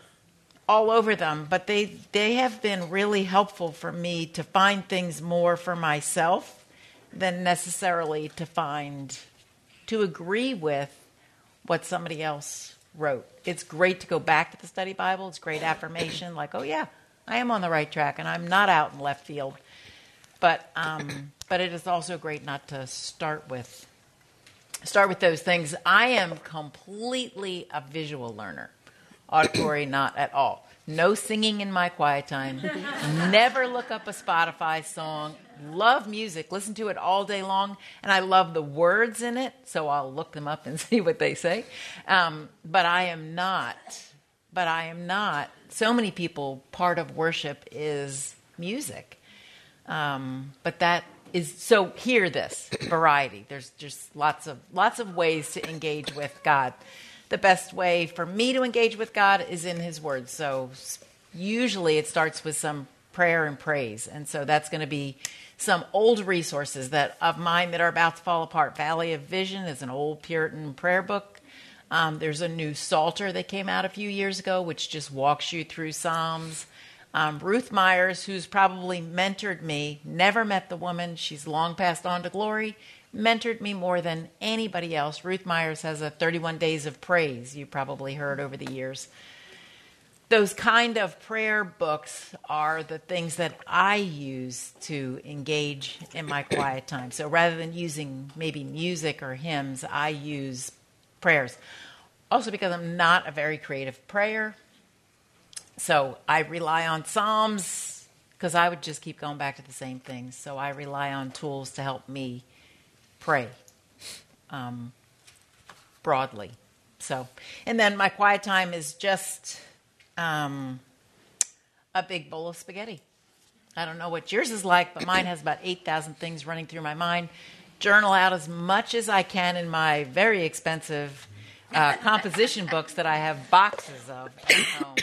[SPEAKER 5] all over them, but they, they have been really helpful for me to find things more for myself than necessarily to find, to agree with what somebody else wrote. It's great to go back to the study Bible. It's great affirmation, like, oh yeah, I am on the right track, and I'm not out in left field. But um, but it is also great not to start with start with those things. I am completely a visual learner. Auditory, not at all. No singing in my quiet time. Never look up a Spotify song. Love music. Listen to it all day long. And I love the words in it, so I'll look them up and see what they say. Um, but I am not. But I am not. So many people, part of worship is music. Um, but that is, so hear this, variety. There's just lots of lots of ways to engage with God. The best way for me to engage with God is in His Word. So usually it starts with some prayer and praise. And so that's going to be some old resources that of mine that are about to fall apart. Valley of Vision is an old Puritan prayer book. Um, there's a new Psalter that came out a few years ago, which just walks you through Psalms. Um, Ruth Myers, who's probably mentored me, never met the woman. She's long passed on to glory, mentored me more than anybody else. Ruth Myers has a thirty-one Days of Praise you probably heard over the years. Those kind of prayer books are the things that I use to engage in my quiet time. So rather than using maybe music or hymns, I use prayers. Also because I'm not a very creative prayer. So I rely on Psalms because I would just keep going back to the same things. So I rely on tools to help me pray um, broadly. So, and then my quiet time is just um, a big bowl of spaghetti. I don't know what yours is like, but mine has about eight thousand things running through my mind. Journal out as much as I can in my very expensive uh, composition books that I have boxes of at home.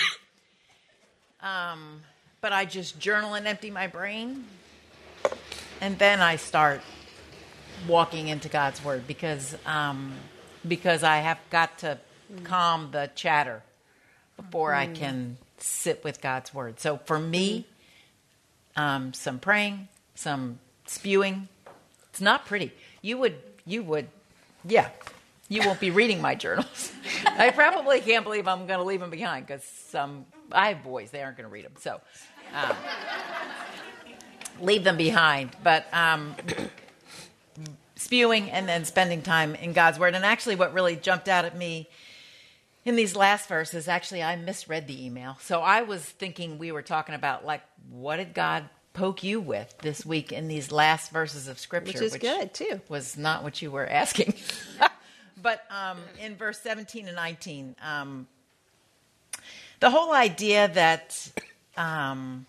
[SPEAKER 5] Um, but I just journal and empty my brain, and then I start walking into God's Word because um, because I have got to calm the chatter before mm. I can sit with God's Word. So for me, um, some praying, some spewing. It's not pretty. You would, you would, yeah. You won't be reading my journals. I probably can't believe I'm going to leave them behind because some I have boys; they aren't going to read them. So um, leave them behind. But um, spewing and then spending time in God's Word. And actually, what really jumped out at me in these last verses, actually, I misread the email. So I was thinking we were talking about like, what did God poke you with this week in these last verses of Scripture?
[SPEAKER 1] Which is which good too.
[SPEAKER 5] Was not what you were asking. But um, in verse seventeen and nineteen, um, the whole idea that um,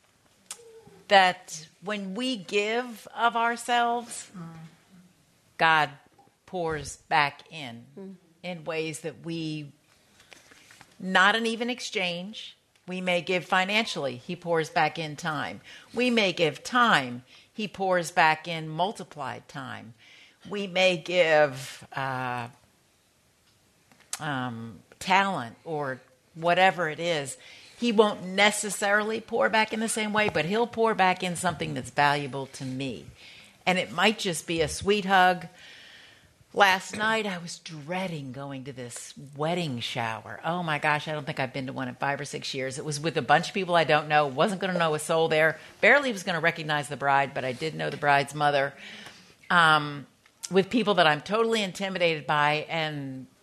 [SPEAKER 5] that when we give of ourselves, God pours back in mm. in ways that we, not an even exchange. We may give financially, He pours back in time. We may give time, He pours back in multiplied time. We may give uh, um, talent or whatever it is. He won't necessarily pour back in the same way, but He'll pour back in something that's valuable to me. And it might just be a sweet hug. Last night, I was dreading going to this wedding shower. Oh my gosh, I don't think I've been to one in five or six years. It was with a bunch of people I don't know. Wasn't going to know a soul there. Barely was going to recognize the bride, but I did know the bride's mother. Um, with people that I'm totally intimidated by, and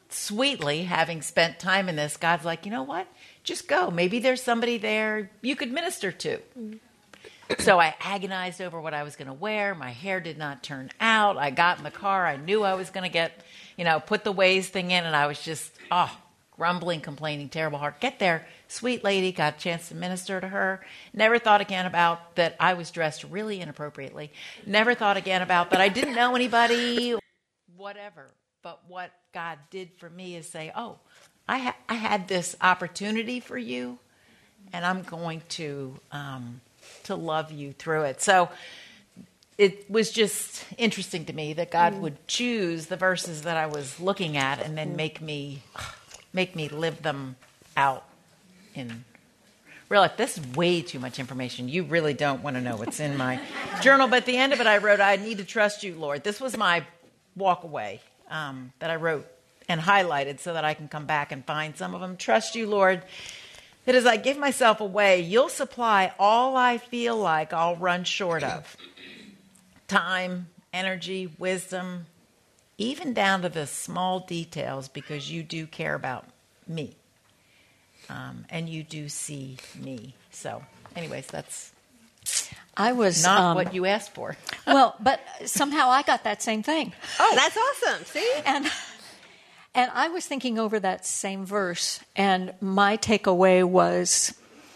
[SPEAKER 5] sweetly, having spent time in this, God's like, you know what? Just go. Maybe there's somebody there you could minister to. So I agonized over what I was going to wear. My hair did not turn out. I got in the car. I knew I was going to get, you know, put the Waze thing in, and I was just, oh, grumbling, complaining, terrible heart. Get there. Sweet lady, got a chance to minister to her. Never thought again about that I was dressed really inappropriately. Never thought again about that I didn't know anybody, whatever. But what God did for me is say, oh, I, ha- I had this opportunity for you, and I'm going to um, to love you through it. So it was just interesting to me that God mm. would choose the verses that I was looking at and then make me make me live them out. In real life. This is way too much information. You really don't want to know what's in my journal. But at the end of it, I wrote, I need to trust you, Lord. This was my walk away um, that I wrote and highlighted so that I can come back and find some of them. Trust you, Lord, that as I give myself away, you'll supply all I feel like I'll run short of. Time, energy, wisdom, even down to the small details, because you do care about me. Um, and you do see me. So, anyways, that's
[SPEAKER 6] I was
[SPEAKER 5] not
[SPEAKER 6] um,
[SPEAKER 5] what you asked for.
[SPEAKER 6] Well, but somehow I got that same thing.
[SPEAKER 1] Oh, that's awesome. See?
[SPEAKER 6] And and I was thinking over that same verse, and my takeaway was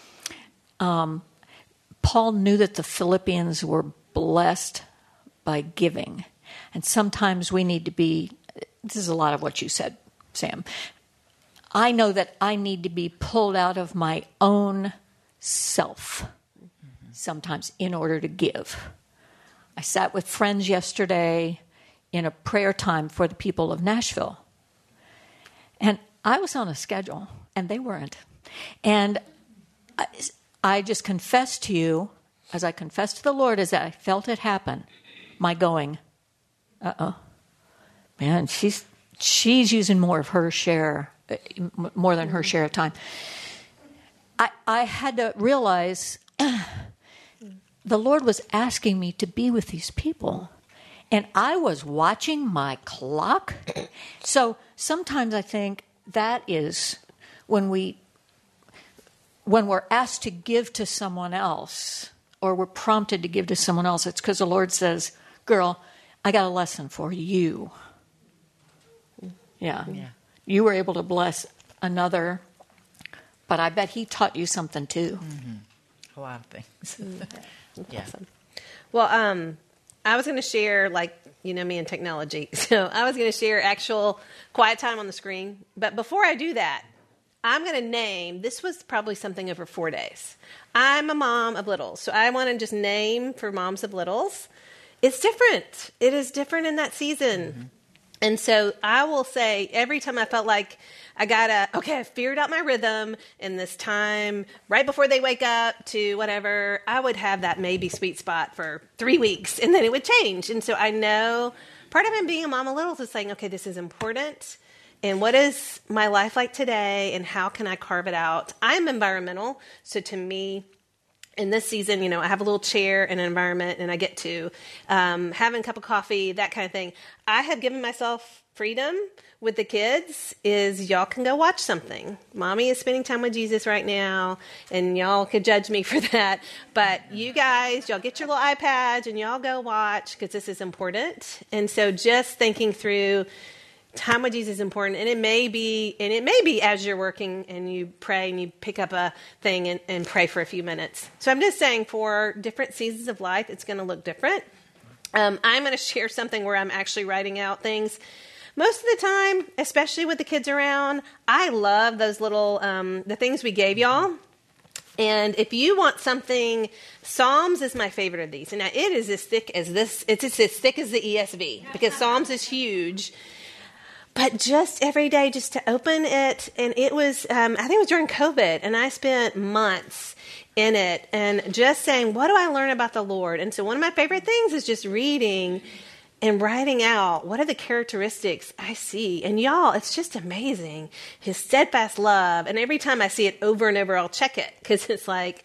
[SPEAKER 6] um, Paul knew that the Philippians were blessed by giving. And sometimes we need to be, this is a lot of what you said, Sam. I know that I need to be pulled out of my own self sometimes in order to give. I sat with friends yesterday in a prayer time for the people of Nashville. And I was on a schedule, and they weren't. And I, I just confessed to you, as I confessed to the Lord, as I felt it happen, my going, uh-oh. Man, she's she's using more of her share, more than her share of time. I, I had to realize the Lord was asking me to be with these people. And I was watching my clock. So sometimes I think that is when we, when we're asked to give to someone else, or we're prompted to give to someone else, it's because the Lord says, girl, I got a lesson for you. Yeah. yeah. You were able to bless another, but I bet he taught you something too.
[SPEAKER 5] Mm-hmm. A lot of things.
[SPEAKER 1] Yeah. Awesome. Well, um, I was going to share, like, you know me and technology, so I was going to share actual quiet time on the screen. But before I do that, I'm going to name, this was probably something over four days. I'm a mom of littles, so I want to just name for moms of littles. It's different. It is different in that season. Mm-hmm. And so I will say every time I felt like I got to, okay, I figured out my rhythm in this time right before they wake up to whatever, I would have that maybe sweet spot for three weeks and then it would change. And so I know part of him being a mom of littles is saying, okay, this is important. And what is my life like today and how can I carve it out? I'm environmental. So to me, in this season, you know, I have a little chair and an environment and I get to um, having a cup of coffee, that kind of thing. I have given myself freedom with the kids is y'all can go watch something. Mommy is spending time with Jesus right now and y'all could judge me for that. But you guys, y'all get your little iPads and y'all go watch because this is important. And so just thinking through time with Jesus is important, and it may be, and it may be as you're working and you pray and you pick up a thing and, and pray for a few minutes. So I'm just saying, for different seasons of life, it's going to look different. Um, I'm going to share something where I'm actually writing out things. Most of the time, especially with the kids around, I love those little um, the things we gave y'all. And if you want something, Psalms is my favorite of these. And now it is as thick as this. It's, it's as thick as the E S V because Psalms is huge. But just every day, just to open it, and it was, um, I think it was during COVID, and I spent months in it, and just saying, what do I learn about the Lord? And so one of my favorite things is just reading and writing out, what are the characteristics I see? And y'all, it's just amazing. His steadfast love, and every time I see it over and over, I'll check it, because it's like,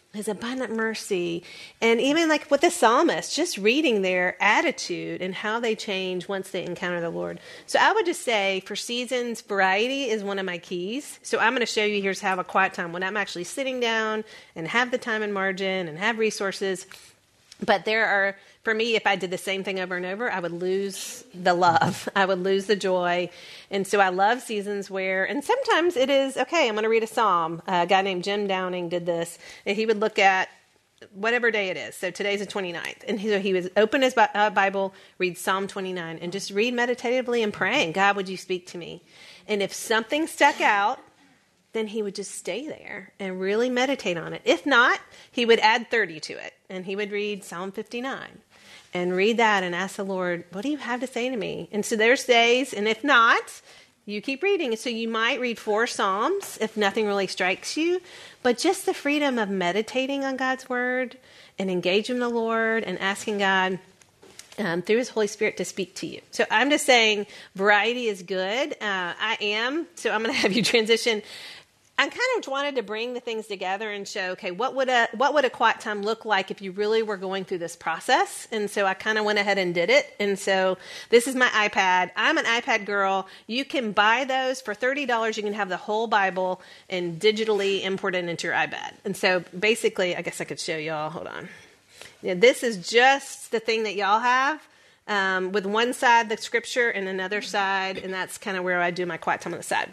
[SPEAKER 1] His abundant mercy. And even like with the psalmist, just reading their attitude and how they change once they encounter the Lord. So I would just say for seasons, variety is one of my keys. So I'm going to show you here's how a quiet time when I'm actually sitting down and have the time and margin and have resources. But there are, for me, if I did the same thing over and over, I would lose the love. I would lose the joy. And so I love seasons where, and sometimes it is, okay, I'm going to read a psalm. A guy named Jim Downing did this, and he would look at whatever day it is. So today's the twenty-ninth. And he, he would open his uh, Bible, read Psalm twenty-nine, and just read meditatively and praying, God, would you speak to me? And if something stuck out, then he would just stay there and really meditate on it. If not, he would add thirty to it, and he would read Psalm fifty-nine and read that and ask the Lord, what do you have to say to me? And so there's days, and if not, you keep reading. So you might read four Psalms if nothing really strikes you, but just the freedom of meditating on God's word and engaging the Lord and asking God Um, through his Holy Spirit to speak to you. So I'm just saying variety is good. Uh, I am. So I'm going to have you transition. I kind of wanted to bring the things together and show, okay, what would a what would a quiet time look like if you really were going through this process? And so I kind of went ahead and did it. And so this is my iPad. I'm an iPad girl. You can buy those for thirty dollars. You can have the whole Bible and digitally import it into your iPad. And so basically, I guess I could show y'all. Hold on. Yeah, this is just the thing that y'all have, um, with one side the scripture and another side, and that's kind of where I do my quiet time on the side.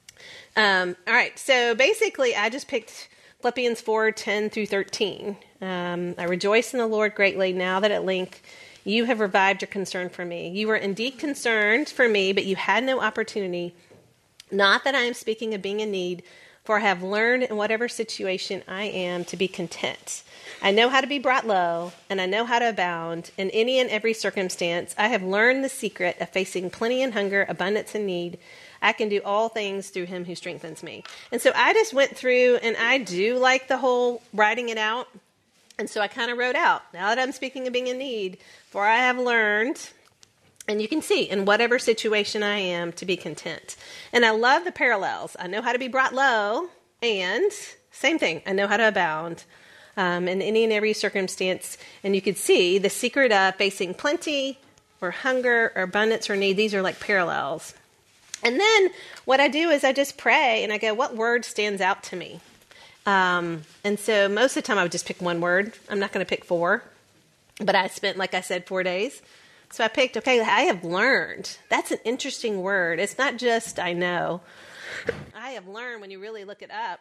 [SPEAKER 1] Um, all right, so basically I just picked Philippians four, ten through thirteen. Um, I rejoice in the Lord greatly now that at length you have revived your concern for me. You were indeed concerned for me, but you had no opportunity. Not that I am speaking of being in need, for I have learned in whatever situation I am to be content. I know how to be brought low, and I know how to abound in any and every circumstance. I have learned the secret of facing plenty and hunger, abundance and need. I can do all things through him who strengthens me. And so I just went through, and I do like the whole writing it out. And so I kind of wrote out, now that I'm speaking of being in need, for I have learned, and you can see, in whatever situation I am, to be content. And I love the parallels. I know how to be brought low, and same thing, I know how to abound um, in any and every circumstance. And you could see the secret of facing plenty or hunger or abundance or need. These are like parallels. And then what I do is I just pray, and I go, what word stands out to me? Um, and so most of the time I would just pick one word. I'm not going to pick four. But I spent, like I said, four days. So I picked, okay, I have learned. That's an interesting word. It's not just I know. I have learned, when you really look it up.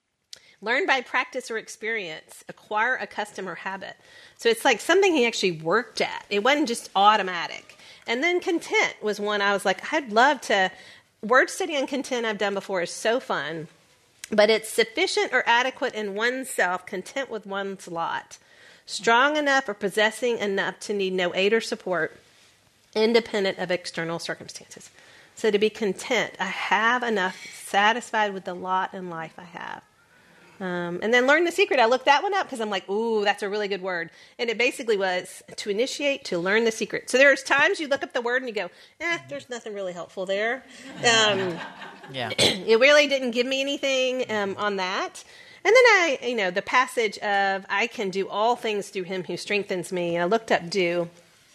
[SPEAKER 1] Learn by practice or experience. Acquire a custom or habit. So it's like something he actually worked at. It wasn't just automatic. And then content was one I was like, I'd love to. Word study on content I've done before is so fun. But it's sufficient or adequate in oneself, content with one's lot. Strong enough or possessing enough to need no aid or support, independent of external circumstances. So to be content, I have enough, satisfied with the lot in life I have. Um, and then learn the secret. I looked that one up because I'm like, ooh, that's a really good word. And it basically was to initiate, to learn the secret. So there's times you look up the word and you go, eh, there's nothing really helpful there. Um,
[SPEAKER 5] Yeah.
[SPEAKER 1] It really didn't give me anything um, on that. And then I, you know, the passage of I can do all things through him who strengthens me. And I looked up do,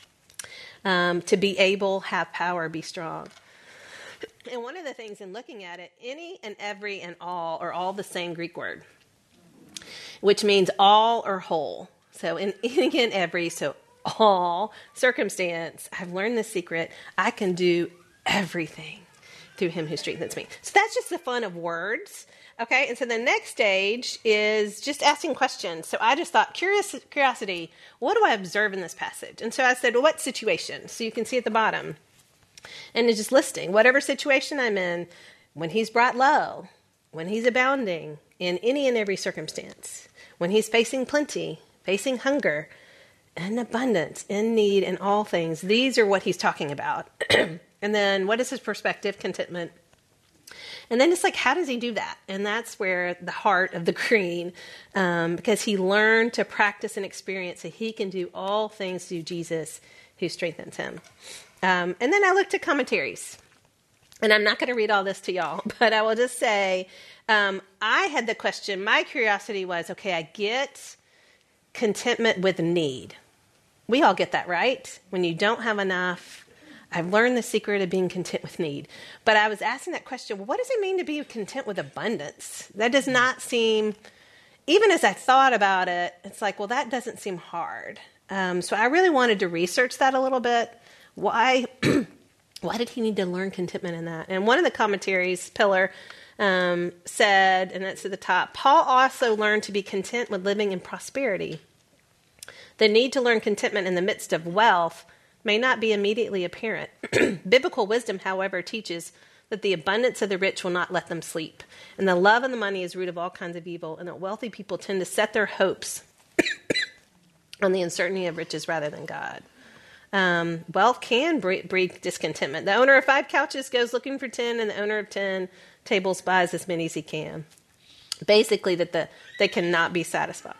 [SPEAKER 1] um, to be able, have power, be strong. And one of the things in looking at it, any and every and all are all the same Greek word, which means all or whole. So in any and every, so all circumstance, I've learned the secret. I can do everything through him who strengthens me. So that's just the fun of words. Okay, and so the next stage is just asking questions. So I just thought, curious, curiosity, what do I observe in this passage? And so I said, well, what situation? So you can see at the bottom. And it's just listing whatever situation I'm in, when he's brought low, when he's abounding in any and every circumstance, when he's facing plenty, facing hunger, and abundance, in need, in all things. These are what he's talking about. And then what is his perspective? Contentment. And then it's like, how does he do that? And that's where the heart of the green, um, because he learned to practice and experience that he can do all things through Jesus who strengthens him. Um, and then I looked at commentaries. and I'm not going to read all this to y'all, but I will just say, um, I had the question, my curiosity was, okay, I get contentment with need. We all get that, right? When you don't have enough, I've learned the secret of being content with need. But I was asking that question, well, what does it mean to be content with abundance? That does not seem, even as I thought about it, it's like, well, that doesn't seem hard. Um, so I really wanted to research that a little bit. Why, why did he need to learn contentment in that? And one of the commentaries, Pillar, um, said, and that's at the top, Paul also learned to be content with living in prosperity. The need to learn contentment in the midst of wealth may not be immediately apparent. Biblical wisdom, however, teaches that the abundance of the rich will not let them sleep, and the love of the money is root of all kinds of evil, and that wealthy people tend to set their hopes on the uncertainty of riches rather than God. Um, wealth can breed, breed discontentment. The owner of five couches goes looking for ten, and the owner of ten tables buys as many as he can. Basically, that the they cannot be satisfied.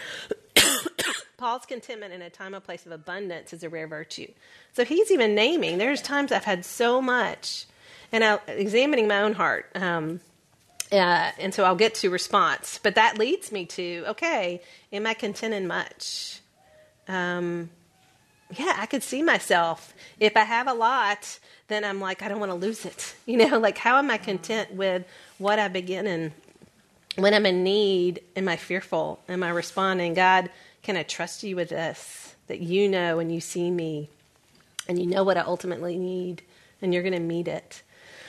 [SPEAKER 1] Paul's contentment in a time and place of abundance is a rare virtue. So he's even naming, there's times I've had so much, and I'm examining my own heart. Um, uh, and so I'll get to response. But that leads me to, okay, am I content in much? Um, yeah, I could see myself. If I have a lot, then I'm like, I don't want to lose it. You know, like, how am I content with what I begin in? When I'm in need, am I fearful? Am I responding, God, can I trust you with this? That you know and you see me and you know what I ultimately need and you're going to meet it.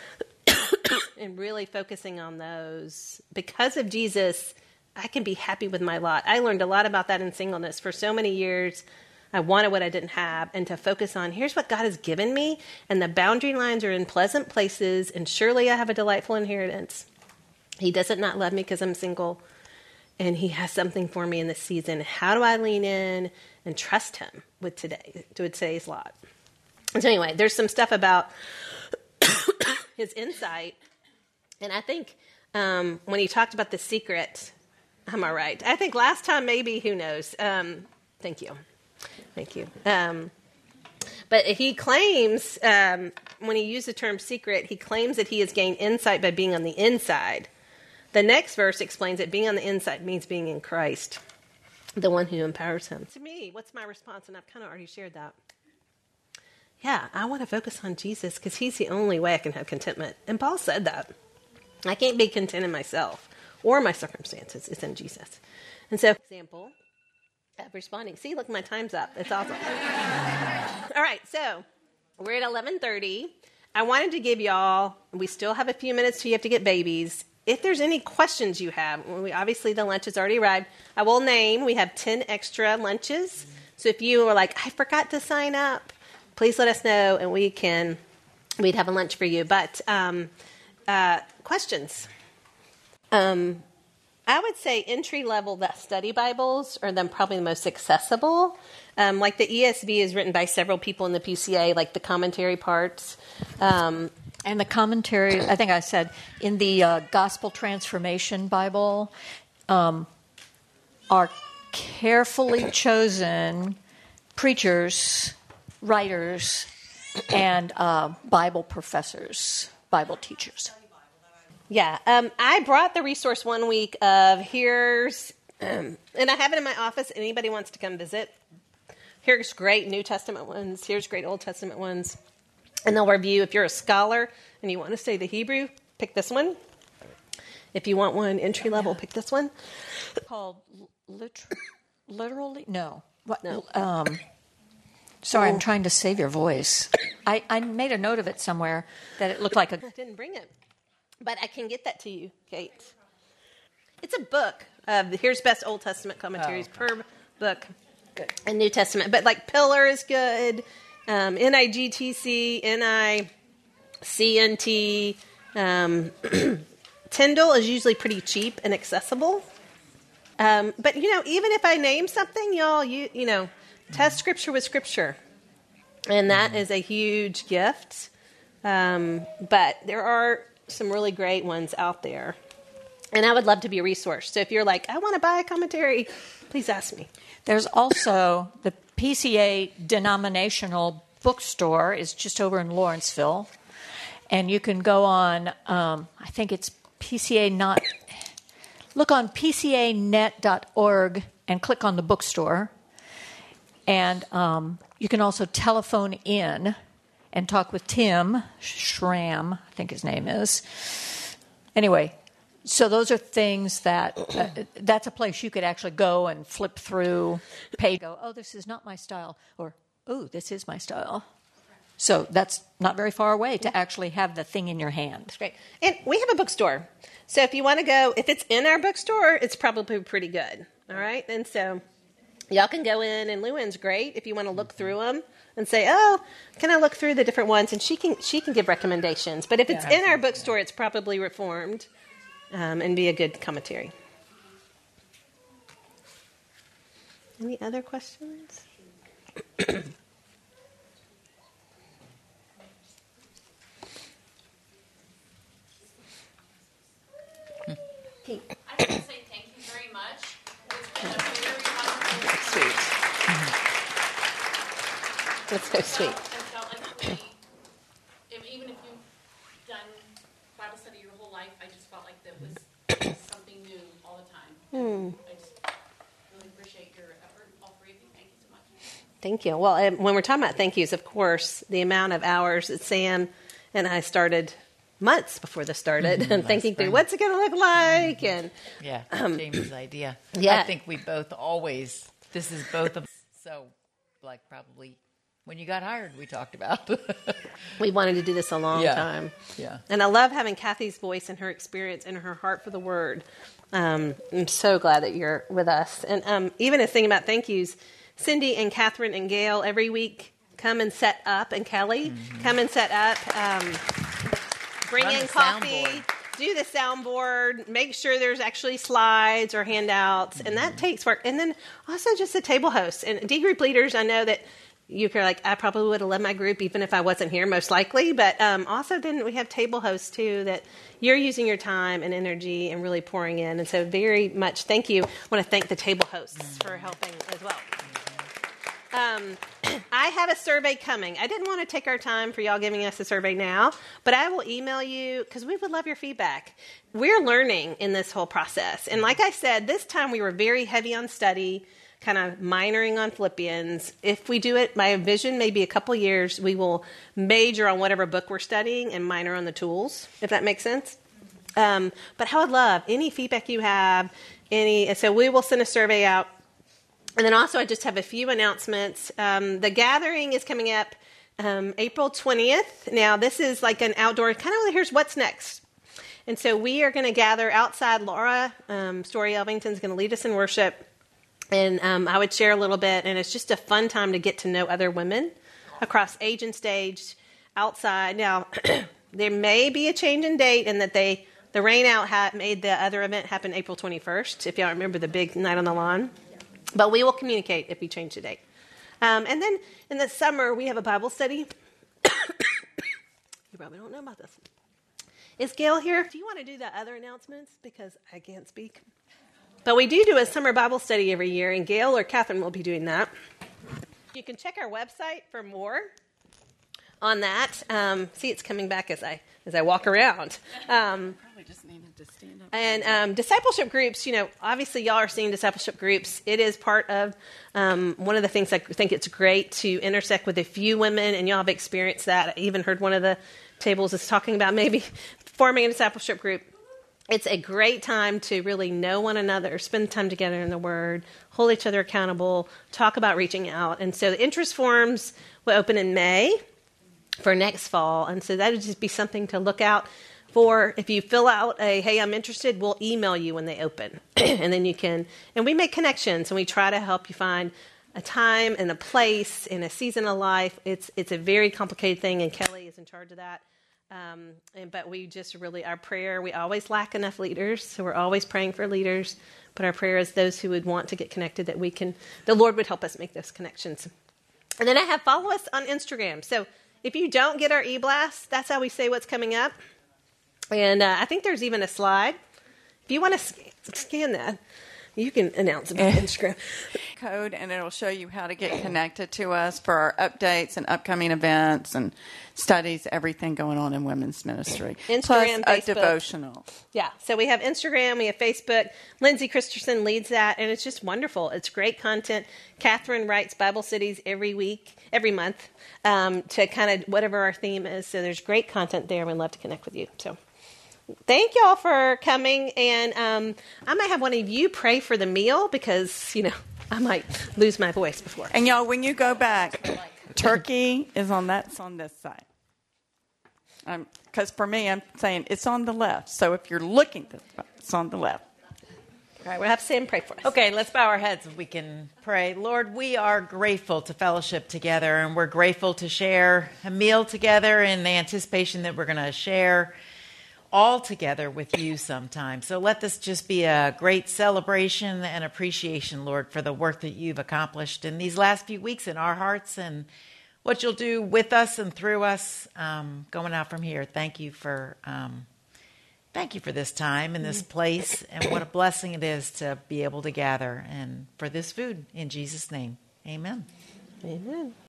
[SPEAKER 1] And really focusing on those. Because of Jesus, I can be happy with my lot. I learned a lot about that in singleness. For so many years, I wanted what I didn't have, and to focus on, here's what God has given me, and the boundary lines are in pleasant places, and surely I have a delightful inheritance. He doesn't not love me because I'm single. And he has something for me in this season. How do I lean in and trust him with today, with today's lot? And so anyway, there's some stuff about his insight. And I think um, when he talked about the secret, am I right? I think last time maybe, who knows? Um, thank you. Thank you. Um, but he claims, um, when he used the term secret, he claims that he has gained insight by being on the inside. The next verse explains that being on the inside means being in Christ, the one who empowers him. To me, what's my response? And I've kind of already shared that. Yeah, I want to focus on Jesus because he's the only way I can have contentment. And Paul said that. I can't be content in myself or my circumstances. It's in Jesus. And so, for example, of responding. See, look, my time's up. It's awesome. All right, so we're at eleven thirty. I wanted to give y'all, we still have a few minutes till you have to get babies. If there's any questions you have, we, obviously the lunch has already arrived. I will name, we have ten extra lunches. So if you are like, I forgot to sign up, please let us know and we can, we'd have a lunch for you. But um, uh, questions? Um, I would say entry-level the study Bibles are then probably the most accessible. Um, like the E S V is written by several people in the P C A, like the commentary parts. Um,
[SPEAKER 6] And the commentary, I think I said, in the uh, Gospel Transformation Bible, um, are carefully chosen preachers, writers, and uh, Bible professors, Bible teachers.
[SPEAKER 1] Yeah, um, I brought the resource one week of here's, um, and I have it in my office. Anybody wants to come visit. Here's great New Testament ones. Here's great Old Testament ones. And they'll review, if you're a scholar and you want to study the Hebrew, pick this one. If you want one entry level, pick this one.
[SPEAKER 6] Called liter- literally? No. What?
[SPEAKER 1] No.
[SPEAKER 6] Um, sorry, I'm trying to save your voice. I, I made a note of it somewhere that it looked like a...
[SPEAKER 1] I didn't bring it, but I can get that to you, Kate. It's a book. Uh, here's best Old Testament commentaries oh. per book. Good. And New Testament. But like Pillar is good. Um, N I G T C, N I C N T. Um, Tyndall is usually pretty cheap and accessible. Um, but, you know, even if I name something, y'all, you you know, test Scripture with Scripture. And that is a huge gift. Um, but there are some really great ones out there. And I would love to be a resource. So if you're like, I want to buy a commentary, please ask me.
[SPEAKER 6] There's also the P C A denominational bookstore is just over in Lawrenceville. And you can go on, um, I think it's P C A not, look on P C A net dot org and click on the bookstore. And um, you can also telephone in and talk with Tim Schramm, I think his name is. Anyway, so those are things that, uh, that's a place you could actually go and flip through, pay, go, oh, this is not my style, or, oh, this is my style. So that's not very far away to actually have the thing in your hand.
[SPEAKER 1] That's great. And we have a bookstore. So if you want to go, if it's in our bookstore, it's probably pretty good. All right? And so y'all can go in, and Luann's great if you want to look through them and say, oh, can I look through the different ones? And she can she can give recommendations. But if it's in our bookstore, it's probably Reformed um, and be a good commentary. Any other questions?
[SPEAKER 7] I want to say thank you very much. It's been a very wonderful
[SPEAKER 1] Sweet. That's so sweet.
[SPEAKER 7] I felt like really, if, even if you've done Bible study your whole life, I just felt like that was something new all the time.
[SPEAKER 1] Hmm.
[SPEAKER 7] I just really appreciate your effort, all three of you. Thank you so much.
[SPEAKER 1] Thank you. Well, and when we're talking about thank yous, of course, the amount of hours that Sam and I started months before this started
[SPEAKER 5] Mm-hmm,
[SPEAKER 1] and thinking
[SPEAKER 5] spring.
[SPEAKER 1] through what's it going to look like. And
[SPEAKER 5] Yeah,
[SPEAKER 1] Um,
[SPEAKER 5] Jamie's idea.
[SPEAKER 1] yeah.
[SPEAKER 5] I think we both always, this is both of so, like probably when you got hired, we talked about.
[SPEAKER 1] we wanted to do this a long
[SPEAKER 5] Yeah.
[SPEAKER 1] time.
[SPEAKER 5] Yeah.
[SPEAKER 1] And I love having Kathy's voice and her experience and her heart for the word. Um, I'm so glad that you're with us. And um, even as thinking about thank yous, Cindy and Catherine and Gail every week come and set up, and Kelly
[SPEAKER 5] Mm-hmm.
[SPEAKER 1] come and set up. Um, bring
[SPEAKER 5] Run
[SPEAKER 1] in
[SPEAKER 5] the
[SPEAKER 1] coffee,
[SPEAKER 5] soundboard.
[SPEAKER 1] do the soundboard, make sure there's actually slides or handouts, and
[SPEAKER 5] Mm-hmm.
[SPEAKER 1] that takes work. And then also just the table hosts and D group leaders. I know that you are like, I probably would have led my group even if I wasn't here, most likely. But um, also then we have table hosts too, that you're using your time and energy and really pouring in. And so very much thank you. I want to thank the table hosts for helping as well. Um, I have a survey coming. I didn't want to take our time for y'all giving us a survey now, but I will email you because we would love your feedback. We're learning in this whole process. And like I said, this time we were very heavy on study, kind of minoring on Philippians. If we do it, my vision, maybe a couple years, we will major on whatever book we're studying and minor on the tools, if that makes sense. Um, but I would love any feedback you have. Any, so we will send a survey out. And then also I just have a few announcements. Um, the gathering is coming up um, April twentieth. Now, this is like an outdoor, kind of here's what's next. And so we are going to gather outside. Laura um, Story Elvington is going to lead us in worship. And um, I would share a little bit. And it's just a fun time to get to know other women across age and stage outside. Now, there may be a change in date in that they the rain out ha- made the other event happen April twenty-first, if y'all remember the big night on the lawn. But we will communicate if we change the date. Um, and then in the summer, we have a Bible study. You probably don't know about this. Is Gail here? Do you want to do the other announcements? Because I can't speak. But we do do a summer Bible study every year, and Gail or Catherine will be doing that. You can check our website for more on that. Um, see, it's coming back as I as I walk around. Um,
[SPEAKER 7] Probably just needed to stand up.
[SPEAKER 1] And um, discipleship groups, you know, obviously y'all are seeing discipleship groups. It is part of um, one of the things I think it's great to intersect with a few women, and y'all have experienced that. I even heard one of the tables is talking about maybe forming a discipleship group. It's a great time to really know one another, spend time together in the Word, hold each other accountable, talk about reaching out. And so the interest forms will open in May for next fall. And so that would just be something to look out for. If you fill out a, hey, I'm interested, we'll email you when they open. And then you can, and we make connections and we try to help you find a time and a place in a season of life. It's it's a very complicated thing, and Kelly is in charge of that. Um, and, but we just really, our prayer, we always lack enough leaders, so we're always praying for leaders. But our prayer is those who would want to get connected, that we can, the Lord would help us make those connections. And then I have follow us on Instagram. So if you don't get our e-blast, that's how we say what's coming up. And uh, I think there's even a slide. If you want to scan, scan that, you can announce about Instagram.
[SPEAKER 8] code, and it'll show you how to get connected to us for our updates and upcoming events and studies, everything going on in women's ministry.
[SPEAKER 1] Instagram,
[SPEAKER 8] Plus
[SPEAKER 1] Facebook.
[SPEAKER 8] a devotional.
[SPEAKER 1] Yeah, so we have Instagram, we have Facebook. Lindsay Christensen leads that, and it's just wonderful. It's great content. Catherine writes Bible studies every week, every month, um, to kind of whatever our theme is. So there's great content there. We'd love to connect with you. So thank y'all for coming, and um, I might have one of you pray for the meal because, you know, I might lose my voice before.
[SPEAKER 8] And y'all, when you go back, turkey is on that's on this side. Because for me, I'm saying it's on the left. So if you're looking, it's on the left.
[SPEAKER 1] All right, we'll have Sam pray for us.
[SPEAKER 5] Okay, let's bow our heads and we can pray. Lord, we are grateful to fellowship together, and we're grateful to share a meal together in the anticipation that we're going to share all together with you sometime. So let this just be a great celebration and appreciation, Lord, for the work that you've accomplished in these last few weeks in our hearts and what you'll do with us and through us um, going out from here. Thank you for um, thank you for this time and this place, and what a blessing it is to be able to gather and for this food. In Jesus' name, amen.
[SPEAKER 1] Amen.